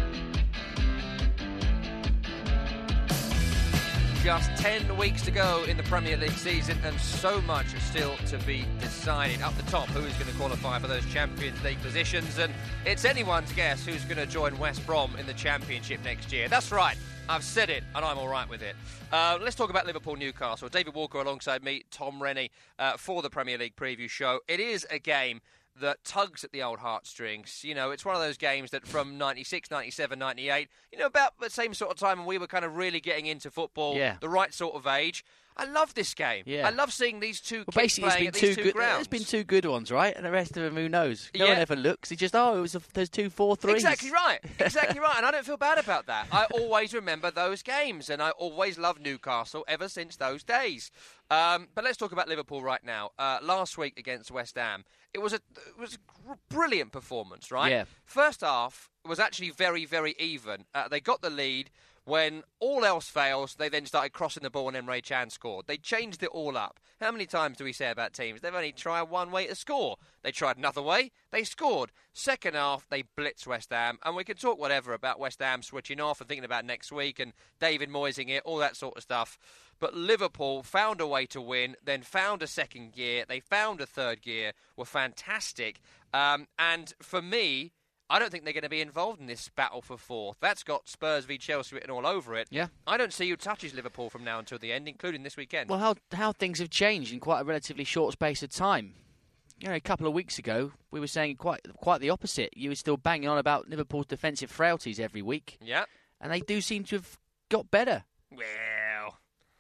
Just ten weeks to go in the Premier League season and so much still to be decided. Up the top, who is going to qualify for those Champions League positions? And it's anyone's guess who's going to join West Brom in the Championship next year. That's right. I've said it, and I'm all right with it. Uh, let's talk about Liverpool-Newcastle. David Walker alongside me, Tom Rennie, uh, for the Premier League preview show. It is a game that tugs at the old heartstrings. You know, it's one of those games that from ninety-six, ninety-seven, ninety-eight, you know, about the same sort of time when we were kind of really getting into football, yeah. the right sort of age. I love this game. Yeah. I love seeing these two well, kids playing at these two good, grounds. There's been two good ones, right? And the rest of them, who knows? No yeah. one ever looks. He just, oh, it was a, there's two, four, threes. Exactly right. Exactly right. And I don't feel bad about that. I always remember those games, and I always loved Newcastle ever since those days. Um, but let's talk about Liverpool right now. Uh, last week against West Ham, it was a it was a brilliant performance, right? Yeah. First half was actually very, very even. Uh, they got the lead. When all else fails, they then started crossing the ball and Emre Can scored. They changed it all up. How many times do we say about teams? They've only tried one way to score. They tried another way, they scored. Second half, they blitzed West Ham. And we can talk whatever about West Ham switching off and thinking about next week and David Moyesing it, all that sort of stuff. But Liverpool found a way to win, then found a second gear. They found a third gear, were fantastic. Um, and for me, I don't think they're going to be involved in this battle for fourth. That's got Spurs v Chelsea written all over it. Yeah. I don't see who touches Liverpool from now until the end, including this weekend. Well, how how things have changed in quite a relatively short space of time. You know, a couple of weeks ago, we were saying quite quite the opposite. You were still banging on about Liverpool's defensive frailties every week. Yeah. And they do seem to have got better. Well...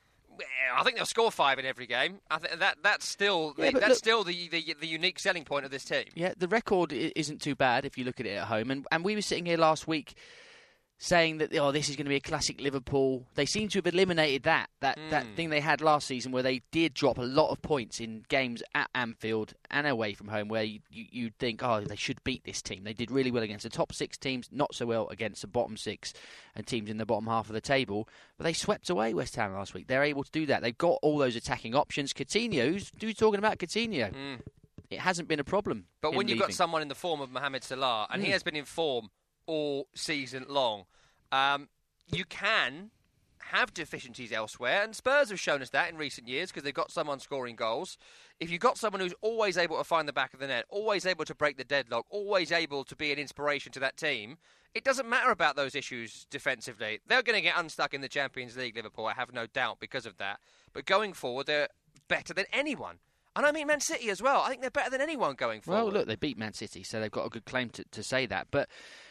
Well, I think they'll score five in every game. I think that that's still the, yeah, that's look, still the, the the unique selling point of this team. Yeah, the record isn't too bad if you look at it at home. And and we were sitting here last week saying that oh, this is going to be a classic Liverpool. They seem to have eliminated that that, mm. that thing they had last season where they did drop a lot of points in games at Anfield and away from home where you, you, you'd think, oh, they should beat this team. They did really well against the top six teams, not so well against the bottom six and teams in the bottom half of the table. But they swept away West Ham last week. They're able to do that. They've got all those attacking options. Coutinho, who's, who's talking about Coutinho? Mm. It hasn't been a problem. But when you've leaving. got someone in the form of Mohamed Salah, and mm. he has been in form all season long, um, you can have deficiencies elsewhere, and Spurs have shown us that in recent years because they've got someone scoring goals. If you've got someone who's always able to find the back of the net, always able to break the deadlock, always able to be an inspiration to that team, it doesn't matter about those issues defensively. They're going to get unstuck in the Champions League, Liverpool, I have no doubt, because of that. But going forward, they're better than anyone. And I mean Man City as well. I think they're better than anyone going forward. Well, look, they beat Man City, so they've got a good claim to, to say that. But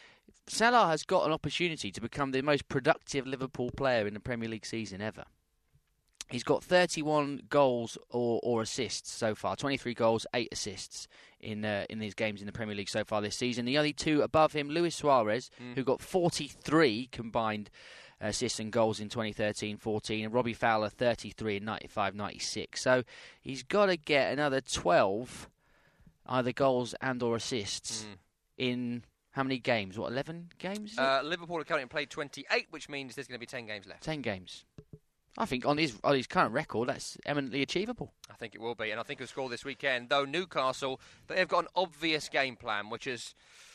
Salah has got an opportunity to become the most productive Liverpool player in the Premier League season ever. He's got thirty-one goals or, or assists so far. twenty-three goals, eight assists in uh, in these games in the Premier League so far this season. The only two above him, Luis Suarez, mm. who got forty-three combined assists and goals in twenty thirteen fourteen, and Robbie Fowler, thirty-three in ninety-five ninety-six. So he's got to get another twelve either goals and or assists mm. in how many games? What, eleven games? Uh, Liverpool are currently played twenty-eight, which means there's going to be ten games left. ten games. I think on his on his current record, that's eminently achievable. I think it will be, and I think he'll score this weekend. Though Newcastle, they've got an obvious game plan, which has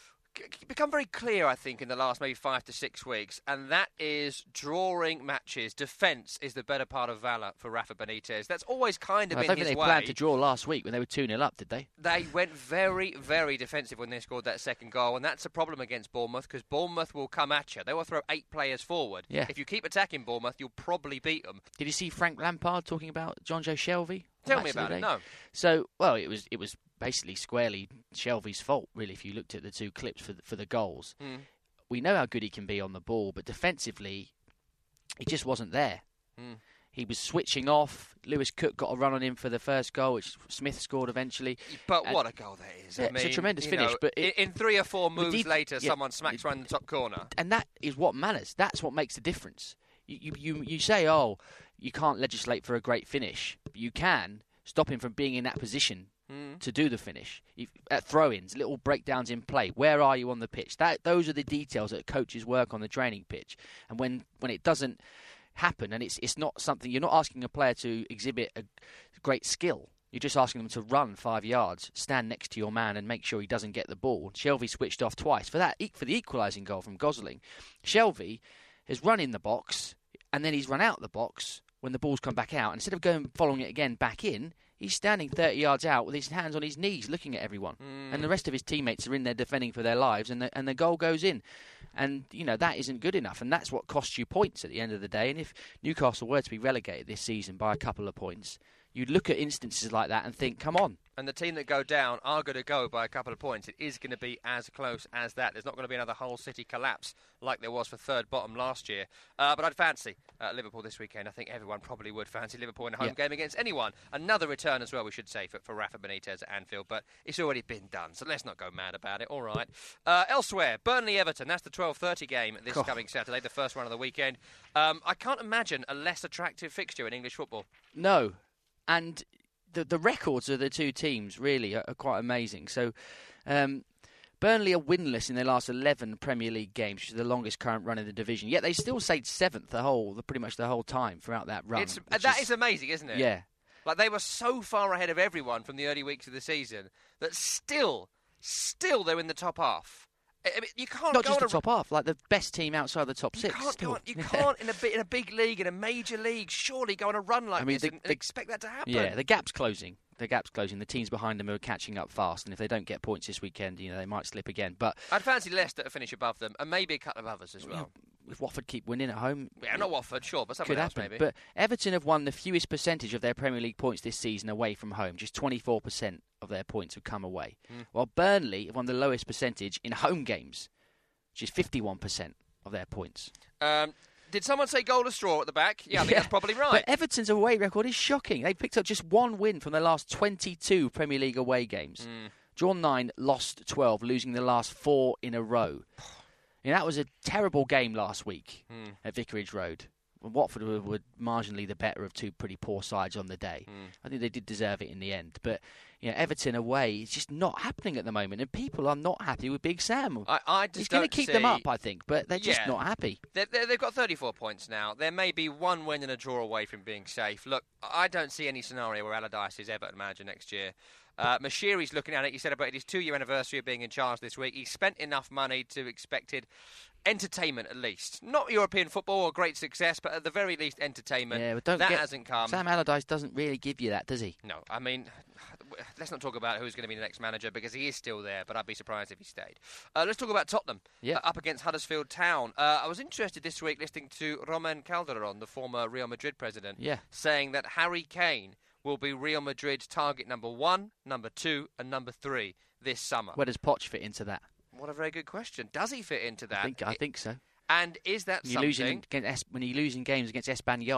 become very clear, I think, in the last maybe five to six weeks, and that is drawing matches. Defence is the better part of valour for Rafa Benitez. That's always kind of well, been his way. I don't think they way. planned to draw last week when they were two nil up, did they? They went very, very defensive when they scored that second goal, and that's a problem against Bournemouth, because Bournemouth will come at you. They will throw eight players forward. Yeah. If you keep attacking Bournemouth, you'll probably beat them. Did you see Frank Lampard talking about John Joe Shelvey? Tell me about it, no. So, well, it was it was basically squarely Shelvey's fault, really, if you looked at the two clips for the, for the goals. Mm. We know how good he can be on the ball, but defensively, he just wasn't there. Mm. He was switching off. Lewis Cook got a run on him for the first goal, which Smith scored eventually. But and what a goal that is. Yeah, I mean, it's a tremendous you finish. Know, but it, in three or four moves did, later, yeah, someone smacks it, around the top corner. And that is what matters. That's what makes the difference. You, you, you, you say, oh, you can't legislate for a great finish. But you can stop him from being in that position mm. to do the finish. If, at throw-ins, little breakdowns in play. Where are you on the pitch? That Those are the details that coaches work on the training pitch. And when, when it doesn't happen, and it's it's not something, you're not asking a player to exhibit a great skill. You're just asking them to run five yards, stand next to your man, and make sure he doesn't get the ball. Shelvey switched off twice for that for the equalising goal from Gosling. Shelvey has run in the box, and then he's run out the box when the ball's come back out. Instead of going following it again back in, he's standing thirty yards out with his hands on his knees looking at everyone. Mm. And the rest of his teammates are in there defending for their lives, and the, and the goal goes in. And, you know, that isn't good enough, and that's what costs you points at the end of the day. And if Newcastle were to be relegated this season by a couple of points, you'd look at instances like that and think, come on. And the team that go down are going to go by a couple of points. It is going to be as close as that. There's not going to be another whole city collapse like there was for third bottom last year. Uh, but I'd fancy uh, Liverpool this weekend. I think everyone probably would fancy Liverpool in a home yeah. game against anyone. Another return as well, we should say, for, for Rafa Benitez at Anfield. But it's already been done, so let's not go mad about it. All right. Uh, elsewhere, Burnley-Everton. That's the twelve thirty game this oh. coming Saturday, the first one of the weekend. Um, I can't imagine a less attractive fixture in English football. No. And the the records of the two teams really are, are quite amazing. So, um, Burnley are winless in their last eleven Premier League games, which is the longest current run in the division. Yet they still stayed seventh the whole, the, pretty much the whole time throughout that run. It's, that is, is amazing, isn't it? Yeah. Like, they were so far ahead of everyone from the early weeks of the season that still, still they're in the top half. I mean, you can't not go just on the a... top half, like the best team outside the top you six. Can't still. go on, you can't in a in a big league, in a major league, surely go on a run like I mean, this the, and, the, and expect that to happen. Yeah, the gap's closing. The gap's closing. The teams behind them are catching up fast, and if they don't get points this weekend, you know, they might slip again. But I'd fancy Leicester to finish above them, and maybe a couple of others as well. If Watford keep winning at home, yeah, not Watford, sure, but someone could else happen. maybe. But Everton have won the fewest percentage of their Premier League points this season away from home. Just twenty-four percent of their points have come away. Mm. While Burnley have won the lowest percentage in home games, which is fifty-one percent of their points. Um, did someone say goal or straw at the back? Yeah, I think yeah, that's probably right. But Everton's away record is shocking. They picked up just one win from their last twenty-two Premier League away games. Mm. Drawn nine, lost twelve, losing the last four in a row. And that was a terrible game last week mm. at Vicarage Road. Watford were, were marginally the better of two pretty poor sides on the day. Mm. I think they did deserve it in the end. But you know, Everton away, it's just not happening at the moment. And people are not happy with Big Sam. I, I just He's going to keep see... them up, I think. But they're just yeah. not happy. They're, they're, they've got thirty-four points now. There may be one win and a draw away from being safe. Look, I don't see any scenario where Allardyce is Everton manager next year. Uh, Mashiri's looking at it. He celebrated his two-year anniversary of being in charge this week. He spent enough money to expected entertainment, at least. Not European football or great success, but at the very least entertainment. Yeah, but don't that get, hasn't come. Sam Allardyce doesn't really give you that, does he? No, I mean, let's not talk about who's going to be the next manager because he is still there, but I'd be surprised if he stayed. Uh, let's talk about Tottenham yeah. uh, up against Huddersfield Town. Uh, I was interested this week listening to Roman Calderon, the former Real Madrid president, yeah. saying that Harry Kane will be Real Madrid's target number one, number two, and number three this summer. Where does Poch fit into that? What a very good question. Does he fit into that? I think, I think so. And is that when something... Losing against, when you're losing games against Espanyol,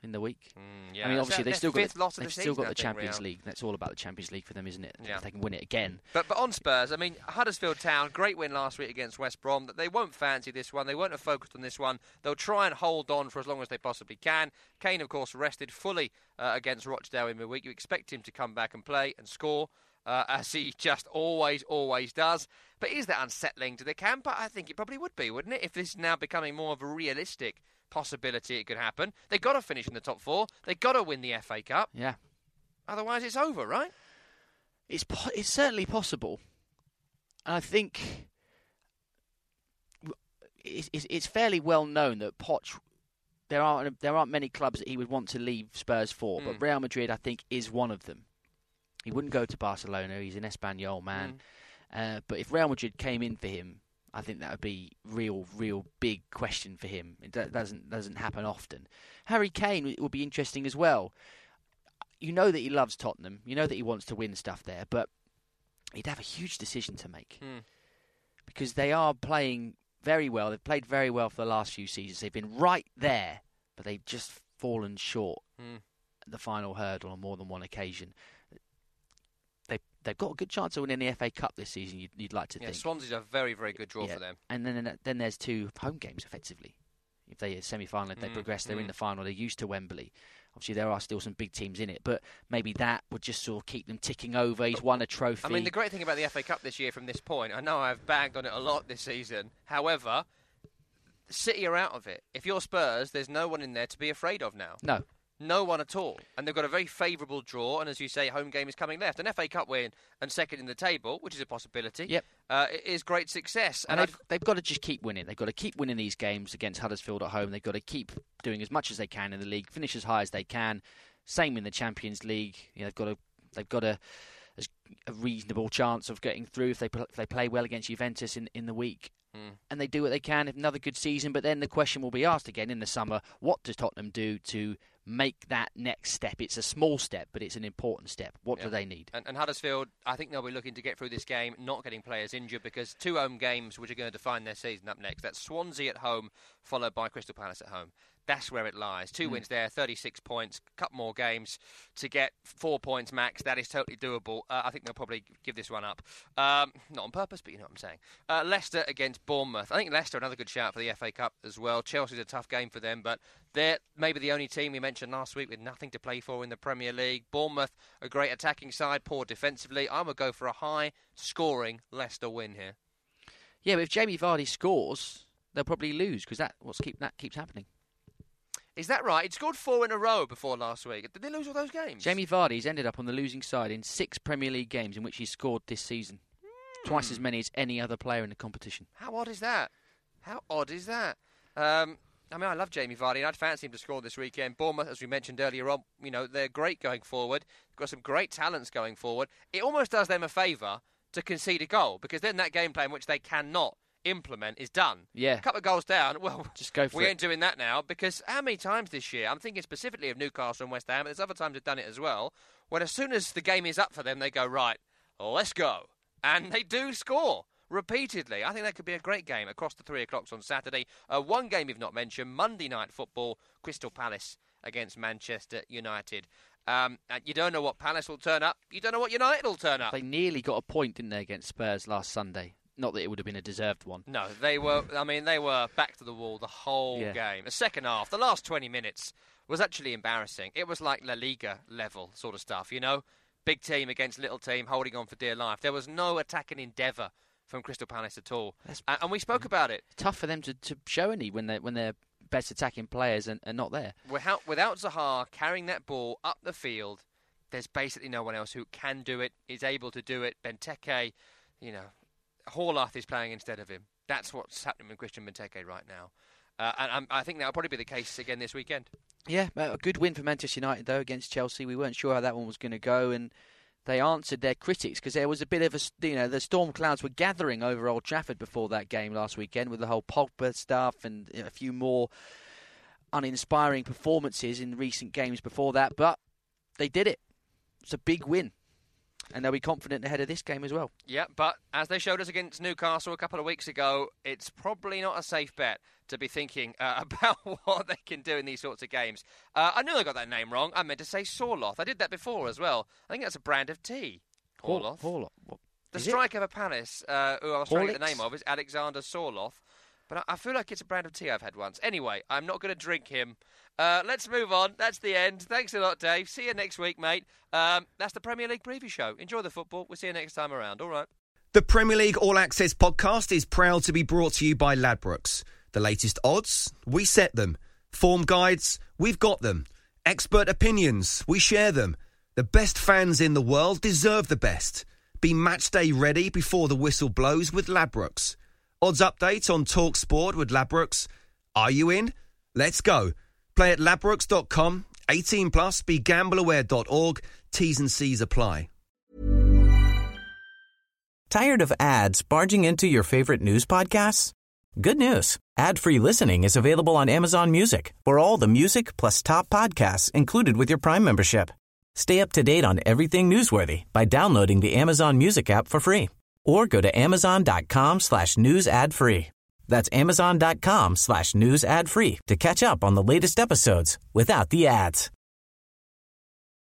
in the week. Mm, yeah. I mean, obviously, they've still got the, loss of they've the still season, got the I think, Champions Real. League. That's all about the Champions League for them, isn't it? Yeah. If they can win it again. But but on Spurs, I mean, Huddersfield Town, great win last week against West Brom. They won't fancy this one. They won't have focused on this one. They'll try and hold on for as long as they possibly can. Kane, of course, rested fully uh, against Rochdale in midweek. You expect him to come back and play and score, uh, as he just always, always does. But is that unsettling to the camp? I think it probably would be, wouldn't it? If this is now becoming more of a realistic possibility it could happen. They've got to finish in the top four. They've got to win the F A Cup. Yeah. Otherwise, it's over, right? It's po- it's certainly possible. And I think it's, it's, it's fairly well known that Poch, there aren't, there aren't many clubs that he would want to leave Spurs for, mm. but Real Madrid, I think, is one of them. He wouldn't go to Barcelona. He's an Espanyol man. Mm. Uh, but if Real Madrid came in for him, I think that would be real, real big question for him. It doesn't doesn't happen often. Harry Kane will be interesting as well. You know that he loves Tottenham. You know that he wants to win stuff there, but he'd have a huge decision to make mm. because they are playing very well. They've played very well for the last few seasons. They've been right there, but they've just fallen short mm. at the final hurdle on more than one occasion. They they've got a good chance of winning the F A Cup this season. You'd, you'd like to yeah, think. Swansea's a very very good draw yeah. for them. And then then there's two home games effectively. If they semi-final, if they mm. progress, they're mm. in the final. They're used to Wembley. Obviously, there are still some big teams in it, but maybe that would just sort of keep them ticking over. He's won a trophy. I mean, the great thing about the F A Cup this year from this point, I know I've bagged on it a lot this season. However, City are out of it. If you're Spurs, there's no one in there to be afraid of now. No. No one at all. And they've got a very favourable draw, and as you say, home game is coming left. An F A Cup win and second in the table, which is a possibility, yep. uh, is great success. And, and they've, they've got to just keep winning. They've got to keep winning these games against Huddersfield at home. They've got to keep doing as much as they can in the league, finish as high as they can. Same in the Champions League. You know, they've got to, they've got a, a reasonable chance of getting through if they if they play well against Juventus in, in the week. Mm. And they do what they can. Another good season, but then the question will be asked again in the summer: what does Tottenham do to make that next step? It's a small step, but it's an important step. What yeah. do they need? And, and Huddersfield, I think they'll be looking to get through this game, not getting players injured, because two home games which are going to define their season up next. That's Swansea at home, followed by Crystal Palace at home. That's where it lies. Two mm. wins there, thirty-six points, a couple more games to get four points max. That is totally doable. Uh, I think they'll probably give this one up. Um, not on purpose, but you know what I'm saying. Uh, Leicester against Bournemouth. I think Leicester, another good shout for the F A Cup as well. Chelsea's a tough game for them, but they're maybe the only team we mentioned last week with nothing to play for in the Premier League. Bournemouth, a great attacking side, poor defensively. I'm going to go for a high-scoring Leicester win here. Yeah, but if Jamie Vardy scores, they'll probably lose, because that, what's keep, that keeps happening. Is that right? He'd scored four in a row before last week. Did they lose all those games? Jamie Vardy's ended up on the losing side in six Premier League games in which he's scored this season. Mm. Twice as many as any other player in the competition. How odd is that? How odd is that? Um, I mean, I love Jamie Vardy, and I'd fancy him to score this weekend. Bournemouth, as we mentioned earlier on, you know, they're great going forward. They've got some great talents going forward. It almost does them a favour to concede a goal, because then that game plan which they cannot implement is done. Yeah. A couple of goals down, well, just go for we it. ain't doing that now, because how many times this year, I'm thinking specifically of Newcastle and West Ham, but there's other times they've done it as well, when as soon as the game is up for them, they go, right, let's go. And they do score repeatedly. I think that could be a great game across the three o'clocks on Saturday. Uh, one game you've not mentioned, Monday Night Football, Crystal Palace against Manchester United. Um, and you don't know what Palace will turn up. You don't know what United will turn up. They nearly got a point, didn't they, against Spurs last Sunday? Not that it would have been a deserved one. No, they were, I mean, they were back to the wall the whole yeah. game. The second half, the last twenty minutes, was actually embarrassing. It was like La Liga level sort of stuff, you know? Big team against little team, holding on for dear life. There was no attacking endeavour from Crystal Palace at all. And, and we spoke about it. Tough for them to, to show any when they're, when they're best attacking players and, and not there. Without, without Zaha carrying that ball up the field, there's basically no one else who can do it, is able to do it. Benteke, you know, Horlath is playing instead of him. That's what's happening with Christian Benteke right now. Uh, and um, I think that'll probably be the case again this weekend. Yeah, a good win for Manchester United, though, against Chelsea. We weren't sure how that one was going to go, and they answered their critics, because there was a bit of a, you know, the storm clouds were gathering over Old Trafford before that game last weekend with the whole Pogba stuff and a few more uninspiring performances in recent games before that, but they did it. It's a big win. And they'll be confident ahead of this game as well. Yeah, but as they showed us against Newcastle a couple of weeks ago, it's probably not a safe bet to be thinking uh, about what they can do in these sorts of games. Uh, I knew I got that name wrong. I meant to say Sorloth. I did that before as well. I think that's a brand of tea. Sorloth. Sorloth. The striker for Palace, uh, who I was trying to get the Horlicks? name of, is Alexander Sorloth. But I, I feel like it's a brand of tea I've had once. Anyway, I'm not going to drink him. Uh, let's move on. That's the end. Thanks a lot, Dave. See you next week, mate. Um, that's the Premier League preview show. Enjoy the football. We'll see you next time around. All right. The Premier League All Access podcast is proud to be brought to you by Ladbrokes. The latest odds, we set them. Form guides, we've got them. Expert opinions, we share them. The best fans in the world deserve the best. Be match day ready before the whistle blows with Ladbrokes. Odds update on Talk Sport with Ladbrokes. Are you in? Let's go. Play at ladbrokes dot com. eighteen plus, be gamble aware dot org. T's and C's apply. Tired of ads barging into your favorite news podcasts? Good news. Ad-free listening is available on Amazon Music for all the music plus top podcasts included with your Prime membership. Stay up to date on everything newsworthy by downloading the Amazon Music app for free or go to amazon.com slash news ad free. That's amazon.com slash news ad free to catch up on the latest episodes without the ads.